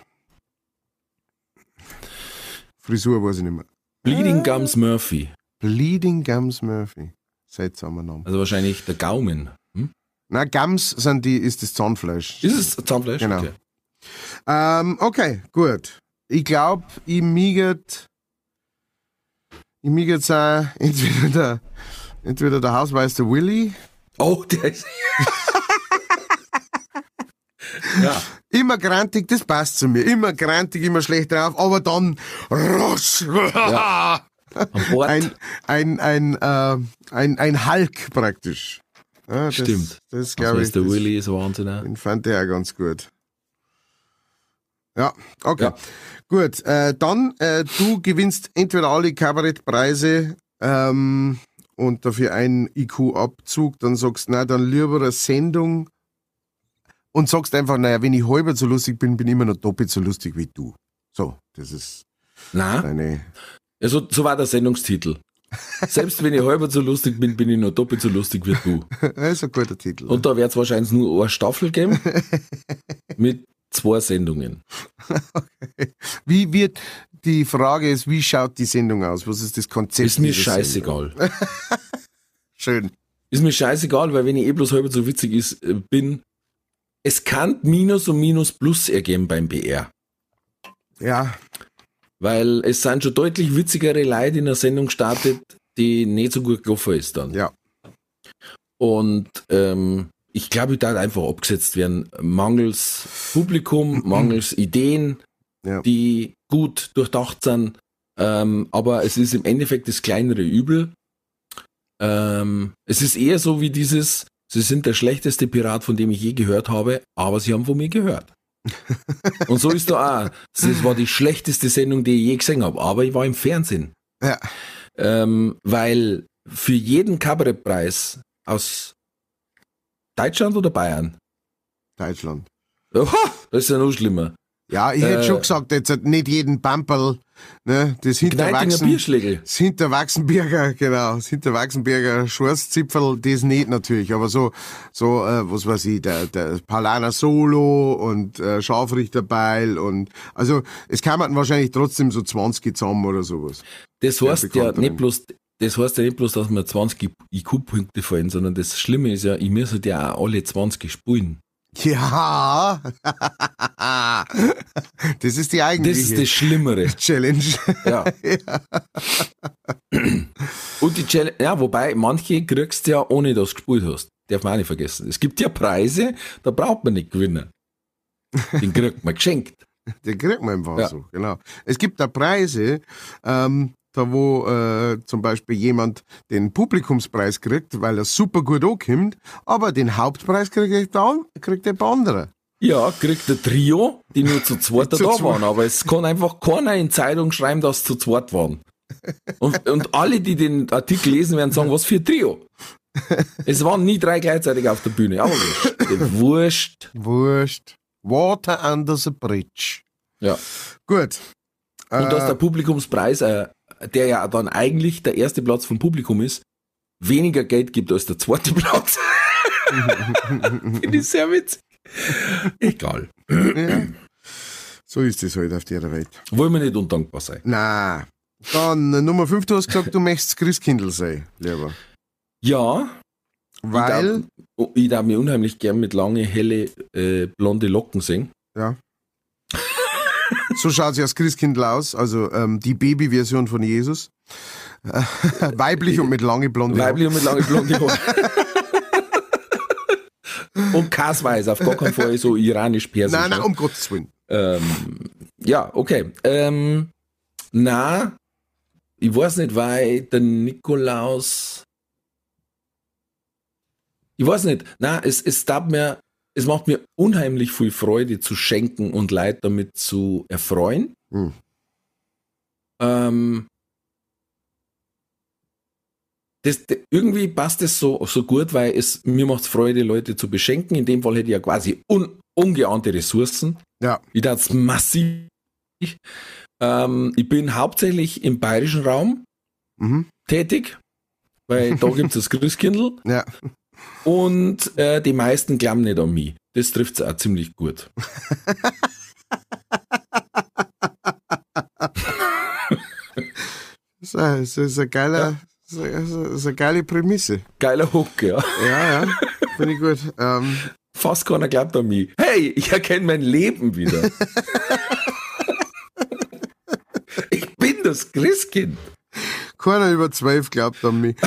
Frisur weiß ich nicht mehr. Bleeding Gums Murphy. Bleeding Gums Murphy. Seltsamer Name. Also wahrscheinlich der Gaumen. Hm? Na, Gums sind die, ist das Zahnfleisch. Ist es Zahnfleisch? Genau. Okay. Ähm, okay, gut. Ich glaube, ich miget, ich miget sein, entweder der, entweder der Hausmeister Willy. Oh, der ist. Ja. Immer grantig, das passt zu mir. Immer grantig, immer schlecht drauf, aber dann rasch. Ja. An Bord. Ein, ein, ein, äh, ein, ein Hulk praktisch. Ja, das, Stimmt. Das glaube ich. der Das, Willy ist Wahnsinn. auch. den fand ich auch ganz gut. Ja, okay. Ja. Gut, äh, dann, äh, du gewinnst entweder alle Kabarettpreise ähm, und dafür einen I Q-Abzug, dann sagst du, na, dann lieber eine Sendung und sagst einfach, naja, wenn ich halber so lustig bin, bin ich immer noch doppelt so lustig wie du. So, das ist Nein, deine... ja, so, so war der Sendungstitel. Selbst wenn ich halber so lustig bin, bin ich noch doppelt so lustig wie du. Das ist ein guter Titel. Und da wird es wahrscheinlich nur eine Staffel geben mit zwei Sendungen. Wie wird, die Frage ist, wie schaut die Sendung aus? Was ist das Konzept? Ist mir dieser scheißegal. Sendung? Schön. Ist mir scheißegal, weil wenn ich eh bloß halber so witzig ist, äh, bin, es kann Minus und Minus Plus ergeben beim B R. Ja, Weil es sind schon deutlich witzigere Leute in der Sendung gestartet, die nicht so gut gelaufen ist dann. ja. Und ähm, ich glaube, ich darf einfach abgesetzt werden. Mangels Publikum, mangels Ideen, Ja. die gut durchdacht sind. Ähm, aber es ist im Endeffekt das kleinere Übel. Ähm, es ist eher so wie dieses, sie sind der schlechteste Pirat, von dem ich je gehört habe, aber sie haben von mir gehört. Und so ist da auch. Das war die schlechteste Sendung, die ich je gesehen habe, aber ich war im Fernsehen. Ja. Ähm, weil für jeden Kabarettpreis aus Deutschland oder Bayern, Deutschland. oha, das ist ja noch schlimmer. Ja, ich hätte Äh, schon gesagt, jetzt hat nicht jeden Pamperl, ne, das Gneitinger Hinterwachsen, Bierschlägel. das Hinterwachsenberger, genau, das Hinterwachsenberger Schwarzzipferl, das nicht natürlich, aber so, so, äh, was weiß ich, der, der Paulaner Solo und äh, Scharfrichterbeil und, also, es kamen wahrscheinlich trotzdem so zwanzig zusammen oder sowas. Das Sehr heißt ja bekannt nicht darin. bloß, das heißt ja nicht bloß, dass mir zwanzig I Q-Punkte fallen, sondern das Schlimme ist ja, ich muss halt ja auch alle zwanzig spielen. Ja, das ist die Das eigentliche ist das Schlimmere. Challenge. Ja. Und die Challenge, ja, wobei manche kriegst du ja ohne dass du gespielt hast. Darf man auch nicht vergessen. Es gibt ja Preise, da braucht man nicht gewinnen. Den kriegt man geschenkt. Den kriegt man einfach Ja. so, genau. Es gibt da Preise, ähm, da wo äh, zum Beispiel jemand den Publikumspreis kriegt, weil er super gut ankommt, aber den Hauptpreis kriegt der, kriegt der andere. Ja, kriegt ein Trio, die nur zu zweit da Zu zweit. waren, aber es kann einfach keiner in Zeitung schreiben, dass sie zu zweit waren. Und, und alle, die den Artikel lesen, werden sagen, was für ein Trio. Es waren nie drei gleichzeitig auf der Bühne, aber wurscht. Wurscht. Wurscht. Water under the bridge. Ja. Gut. Und dass Äh, der Publikumspreis, äh, der ja dann eigentlich der erste Platz vom Publikum ist, weniger Geld gibt als der zweite Platz. Finde ich sehr witzig. Egal. ja. So ist es halt auf der Welt. Wollen wir nicht undankbar sein. Na, dann äh, Nummer fünf, du hast gesagt, du möchtest Christkindl sein, lieber. Ja, Weil, ich darf, ich darf mir unheimlich gern mit lange, helle, äh, blonde Locken singen. ja. So schaut sie als Christkindl aus, also ähm, die Babyversion von Jesus. Äh, weiblich und mit lange blonde Haare. Weiblich und mit lange blonde Haare. Und Kasweiß, auf gar keinen Fall so iranisch-persisch. Nein, nein, ja. um Gottes Willen. Ähm, ja, okay. Ähm, na, ich weiß nicht, weil der Nikolaus. Ich weiß nicht. Na, es, es darf mir, es macht mir unheimlich viel Freude zu schenken und Leute damit zu erfreuen. Hm. Ähm, das, das, irgendwie passt es so, so gut, weil es mir macht es Freude, Leute zu beschenken. In dem Fall hätte ich ja quasi un, ungeahnte Ressourcen. Ja. Ich darf es massiv. Ähm, ich bin hauptsächlich im bayerischen Raum Mhm. tätig, weil da gibt es das Christkindl Ja. und äh, die meisten glauben nicht an mich. Das trifft es auch ziemlich gut. Das ist, ein- das ist eine geile, das ist eine- das ist eine geile Prämisse. Geiler Hook, ja. Ja, ja. Finde ich gut. Ähm, Fast keiner glaubt an mich. Hey, ich erkenne mein Leben wieder. Ich bin das Christkind. keiner über zwölf glaubt an mich.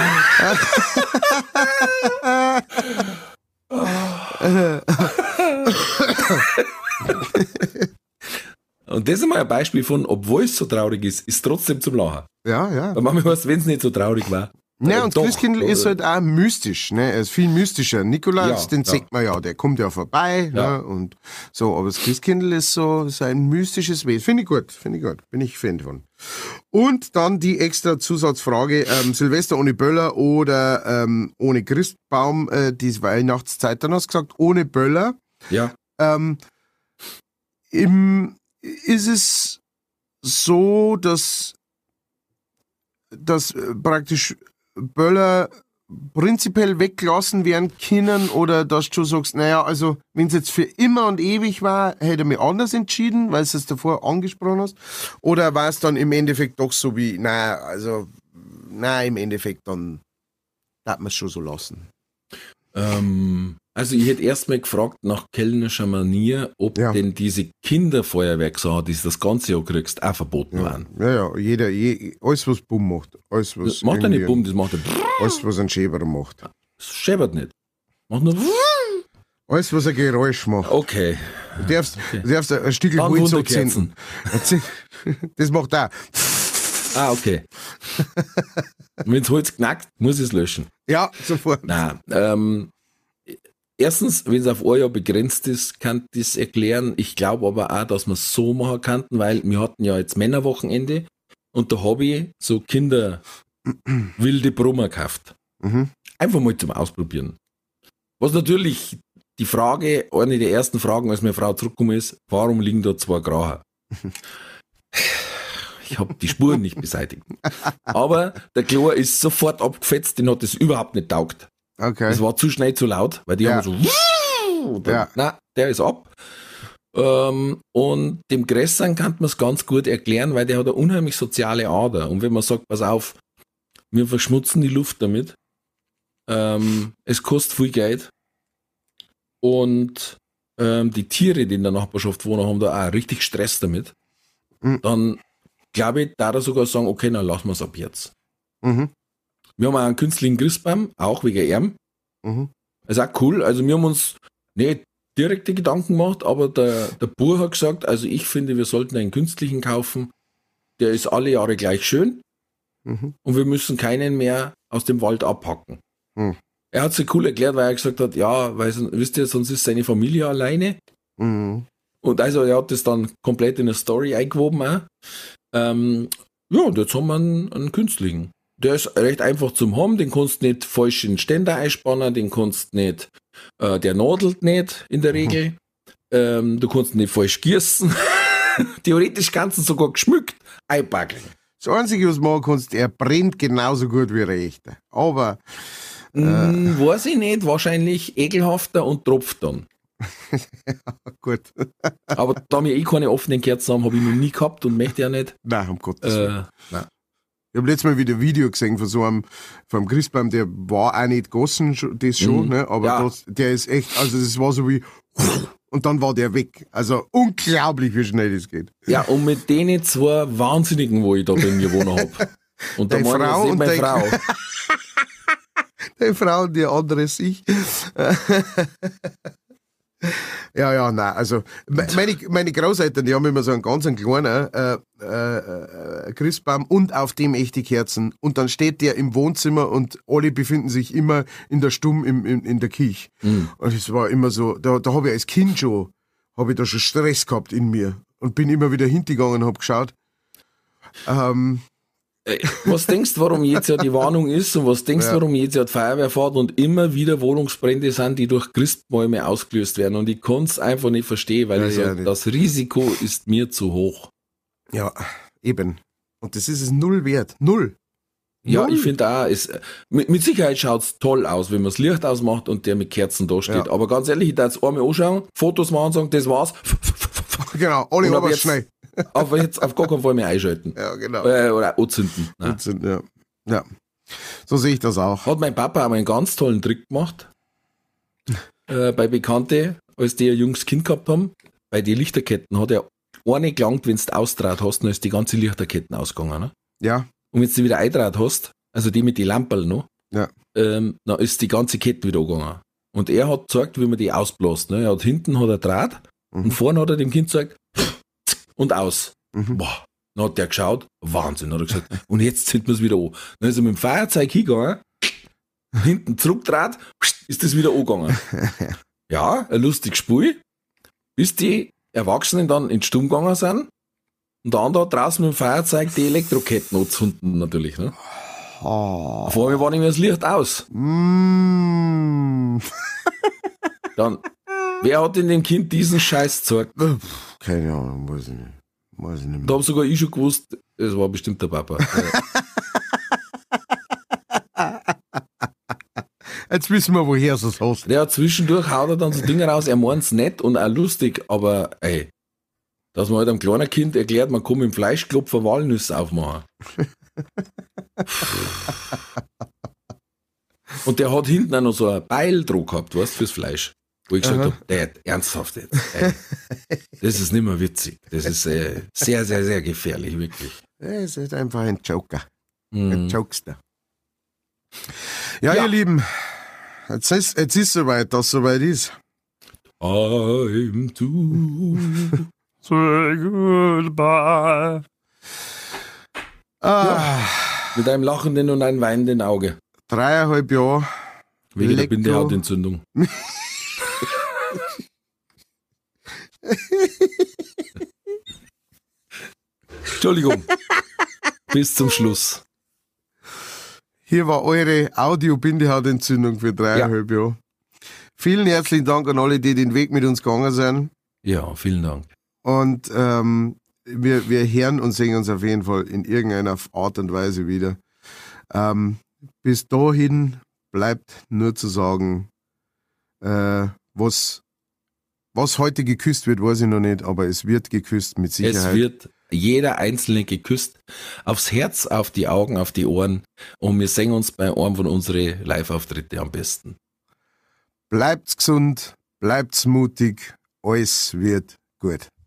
Und das ist mal ein Beispiel von, obwohl es so traurig ist, ist trotzdem zum Lachen. Ja, ja. Aber manchmal weiß, wenn es nicht so traurig war. Ne, Äh, und doch, Christkindl oder? ist halt auch mystisch, ne? Er ist viel mystischer. Nikolaus, Ja, den ja. sieht man ja, der kommt ja vorbei, Ja. ne? Und so, aber das Christkindl ist so, so ein mystisches Wesen. Finde ich gut, finde ich gut. Bin ich Fan von. Und dann die extra Zusatzfrage, ähm, Silvester ohne Böller oder ähm, ohne Christbaum, äh, die Weihnachtszeit. Dann hast du gesagt, ohne Böller. Ja, Ähm, im, ist es so, dass, dass äh, praktisch Böller prinzipiell weggelassen werden können oder dass du sagst, naja, also wenn es jetzt für immer und ewig war, hätte er mich anders entschieden, weil du es davor angesprochen hast, oder war es dann im Endeffekt doch so wie, naja, also, na im Endeffekt dann darf man es schon so lassen. ähm, also ich hätte erstmal gefragt nach kellnerischer Manier, ob Ja. denn diese Kinderfeuerwerkssachen, die du das ganze Jahr kriegst, auch verboten Ja, waren. ja, ja jeder, je, alles was Bumm macht, alles was Das macht ja nicht irgendwie- Bumm, das macht ja alles was ein Schäber macht. das scheppert nicht. Macht nur Alles, was ein Geräusch macht. okay. Du darfst, du darfst ein Stück Dann Holz Wunderkerzen. anzünden. Das macht auch. Ah, okay. Wenn das Holz knackt, muss ich es löschen. Ja, sofort. Nein, ähm, erstens, wenn es auf ein Jahr begrenzt ist, kann ich das erklären. Ich glaube aber auch, dass wir es so machen könnten, weil wir hatten ja jetzt Männerwochenende und da habe ich so Kinder wilde Brummer gekauft. Mhm. Einfach mal zum Ausprobieren. Was natürlich die Frage, eine der ersten Fragen, als meine Frau zurückgekommen ist, warum liegen da zwei Gracher? Ich habe die Spuren nicht beseitigt. Aber der Klar ist sofort abgefetzt, den hat das überhaupt nicht taugt. Okay. Das war zu schnell, zu laut, weil die Ja. haben so, dann, Ja. na, der ist ab. Ähm, und dem Grässern kann man es ganz gut erklären, weil der hat eine unheimlich soziale Ader. Und wenn man sagt, pass auf, wir verschmutzen die Luft damit, ähm, es kostet viel Geld und ähm, die Tiere, die in der Nachbarschaft wohnen, haben da auch richtig Stress damit, Mhm. dann glaube ich, da er sogar sagen, okay, dann lassen wir es ab jetzt. Mhm. Wir haben auch einen künstlichen Christbaum, auch wegen ihm. Mhm. Das ist auch cool. Also wir haben uns nicht direkte Gedanken gemacht, aber der, der Bur hat gesagt, also ich finde, wir sollten einen künstlichen kaufen. Der ist alle Jahre gleich schön Mhm. und wir müssen keinen mehr aus dem Wald abhacken. Mhm. Er hat es cool erklärt, weil er gesagt hat, ja, weil son- wisst ihr, sonst ist seine Familie alleine. Mhm. Und also er hat das dann komplett in eine Story eingewoben auch. Ähm, ja, und jetzt haben wir einen, einen künstlichen. Der ist recht einfach zum haben, den kannst du nicht falsch in den Ständer einspannen, den kannst du nicht, äh, der nadelt nicht in der Regel. Mhm. Ähm, du kannst ihn nicht falsch gießen. Theoretisch kannst du sogar geschmückt einpacken. Das Einzige, was du machen kannst, er brennt genauso gut wie der echte. Aber äh, mm, weiß ich nicht, wahrscheinlich ekelhafter und tropft dann. Ja, gut. Aber da wir eh keine offenen Kerzen haben, habe ich noch nie gehabt und möchte ja nicht. Nein, um Gottes Willen. Äh, nein. Ich habe letztes Mal wieder ein Video gesehen von so einem vom Christbaum, der war auch nicht gegossen, das schon, Mhm. ne? aber Ja. das, der ist echt, also das war so wie und dann war der weg. Also unglaublich, wie schnell das geht. Ja, und mit denen zwei Wahnsinnigen, wo ich da bei mir wohnen habe. Und da Deine meine ich Frau nicht und meine dein- Frau. Die Frau und die andere sich. Ja, ja, nein, also me- meine, meine Großeltern, die haben immer so einen ganz einen kleinen äh, äh, äh, Christbaum und auf dem echte Kerzen und dann steht der im Wohnzimmer und alle befinden sich immer in der Stumm im, in, in der Kirche. Mhm. Und es war immer so, da, da habe ich als Kind schon, habe ich da schon Stress gehabt in mir und bin immer wieder hingegangen und habe geschaut. Ähm, Äh, Was denkst du, warum jetzt ja die Warnung ist und was denkst du, Ja. warum jetzt ja die Feuerwehr fährt und immer wieder Wohnungsbrände sind, die durch Christbäume ausgelöst werden und ich kann es einfach nicht verstehen, weil Ja, ich ja, sage, nicht. das Risiko ist mir zu hoch. ja, eben. Und das ist es null wert. Null. Ja, Null. ich finde auch, es, mit, mit Sicherheit schaut es toll aus, wenn man das Licht ausmacht und der mit Kerzen da steht. Ja. Aber ganz ehrlich, ich darf es einmal anschauen, Fotos machen und sagen, das war's. Genau, alle Und ab aber jetzt- schnell. Aber jetzt auf gar keinen Fall mehr einschalten. Ja, genau. Äh, oder anzünden. Nein. Das sind, ja. ja, so sehe ich das auch. Hat mein Papa auch einen ganz tollen Trick gemacht. äh, bei Bekannte, als die ein junges Kind gehabt haben, bei den Lichterketten hat er eine gelangt, wenn du austraut hast, dann ist die ganze Lichterketten ausgegangen. Ne? Ja, Und wenn du die wieder eintraut hast, also die mit den Lamperl noch, Ja. ähm, dann ist die ganze Kette wieder angegangen. Und er hat gezeigt, wie man die ausbläst. Ne? Er hat hinten hat er Draht Mhm. und vorne hat er dem Kind gezeigt und aus. Mhm. Boah, dann hat der geschaut, Wahnsinn, hat er gesagt. Und jetzt zünden wir es wieder an. Dann ist er mit dem Feuerzeug hingegangen, hinten zurückdraht, ist das wieder angegangen. Ja, ein lustiges Spiel, bis die Erwachsenen dann in die Stumm gegangen sind und der andere hat draußen mit dem Feuerzeug die Elektroketten anzünden natürlich. Ne? Oh. Auf einmal war nicht mehr das Licht aus. Mm. Dann, wer hat in dem Kind diesen Scheiß gezeigt? Keine Ahnung, weiß ich nicht. Weiß ich nicht Da mehr. habe sogar ich schon gewusst, es war bestimmt der Papa. Jetzt wissen wir, woher du es hast. Der zwischendurch haut er dann so Dinge raus, er meint's nett und auch lustig, aber ey, dass man halt einem kleinen Kind erklärt, man kann mit dem Fleischklopfer Walnüsse aufmachen. Und der hat hinten auch noch so ein Beil drauf gehabt, weißt du, fürs Fleisch. Wo ich gesagt Aha. habe, Dad, ernsthaft jetzt. Ey, das ist nicht mehr witzig. Das ist äh, sehr, sehr, sehr gefährlich, wirklich. Er ist halt einfach ein Joker. Mhm. Ein Jokester. Ja, Ja. ihr Lieben, jetzt ist jetzt ist soweit, dass es soweit ist. Time to Say goodbye. Ah, mit einem lachenden und einem weinenden Auge. dreieinhalb Jahre. Wegen der Elektro- Bindehautentzündung. Entschuldigung. Bis zum Schluss. Hier war eure Audio-Bindehautentzündung für dreieinhalb Jahre. Vielen herzlichen Dank an alle, die den Weg mit uns gegangen sind. Ja, vielen Dank. Und ähm, wir, wir hören und sehen uns auf jeden Fall in irgendeiner Art und Weise wieder. Ähm, bis dahin bleibt nur zu sagen, äh, was, was heute geküsst wird, weiß ich noch nicht, aber es wird geküsst mit Sicherheit. Es wird jeder Einzelne geküsst. Aufs Herz, auf die Augen, auf die Ohren. Und wir sehen uns bei einem von unseren Live-Auftritte am besten. Bleibt's gesund, bleibt's mutig, alles wird gut.